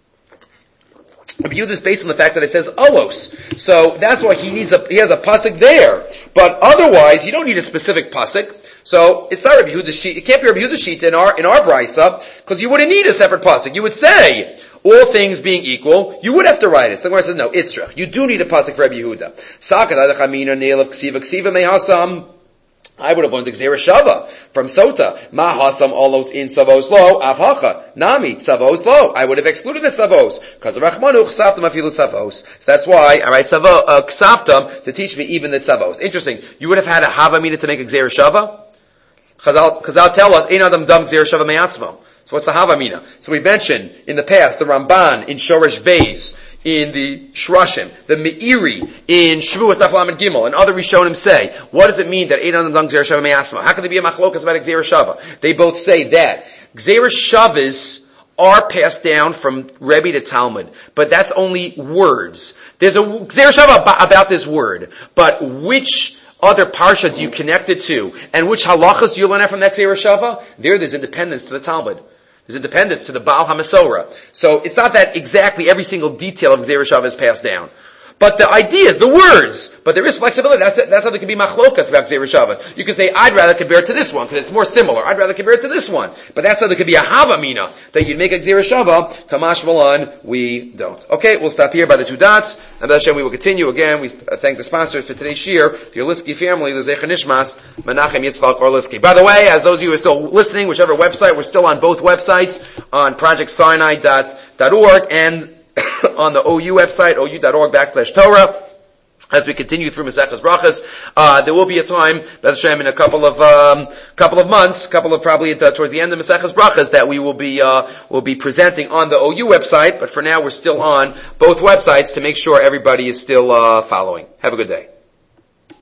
Rabbi Yehuda is based on the fact that it says Alos. So that's why he needs a, he has a pasuk there. But otherwise, you don't need a specific pasuk. So it's not Rabbi Yehuda's sheet. It can't be Rabbi Yehuda's sheet in our, in our brisa, because you wouldn't need a separate pasuk. You would say, all things being equal, you would have to write it. So the Gemara says, no, Itzrach. You do need a pasuk for Rabbi Yehuda. Sakat adachamina nail of ksiva ksiva mehasam. I would have learned the Gzera Shava from Sota. Ma hasam olos in savos lo avhacha nami savos lo. I would have excluded the savos because of Rachmanu ksaftam afilu savos. So that's why I write savo uh, ksaftam to teach me even the savos. Interesting. You would have had a havamina to make a Gzera Shava. Chazal, Chazal tell us ein adam dam Gzera Shava me'atzmo. So what's the havamina? So we mentioned in the past the Ramban in Shoresh Beis, in the Shrashim, the Meiri in Shavuos Daf Lamed Gimel, and other Rishonim say, what does it mean that Ein Adam Dam Gzera Shava Me'asma? How can there be a machlokas about a Gzera Shava? They both say that Gzera Shavas are passed down from Rebbe to Talmud, but that's only words. There's a Gzera Shava about this word, but which other parshas you connect it to, and which halachas you learn out from that Gzera Shava, there there's independence to the Talmud. There's independence to the Baal HaMasorah. So it's not that exactly every single detail of Gzera Shava is passed down. But the idea is the words. But there is flexibility. That's, that's how there can be machlokas about Gzera Shavas. You can say, I'd rather compare it to this one, because it's more similar. I'd rather compare it to this one. But that's how there could be a havamina, that you'd make a Gzera Shava. Kamash Malan, we don't. Okay, we'll stop here by the two dots. And Hashem, we will continue. Again, we thank the sponsors for today's shir, the Orlinsky family, the Zecher Nishmas, Menachem Yitzchak Orlinsky. By the way, as those of you who are still listening, whichever website, we're still on both websites, on project sinai dot org and on the O U website, ou dot org backslash Torah. As we continue through Maseches Brachas, uh, there will be a time, B'ez Hashem, in a couple of um, couple of months, couple of probably uh, towards the end of Maseches Brachas, that we will be uh, will be presenting on the O U website. But for now, we're still on both websites to make sure everybody is still uh, following. Have a good day.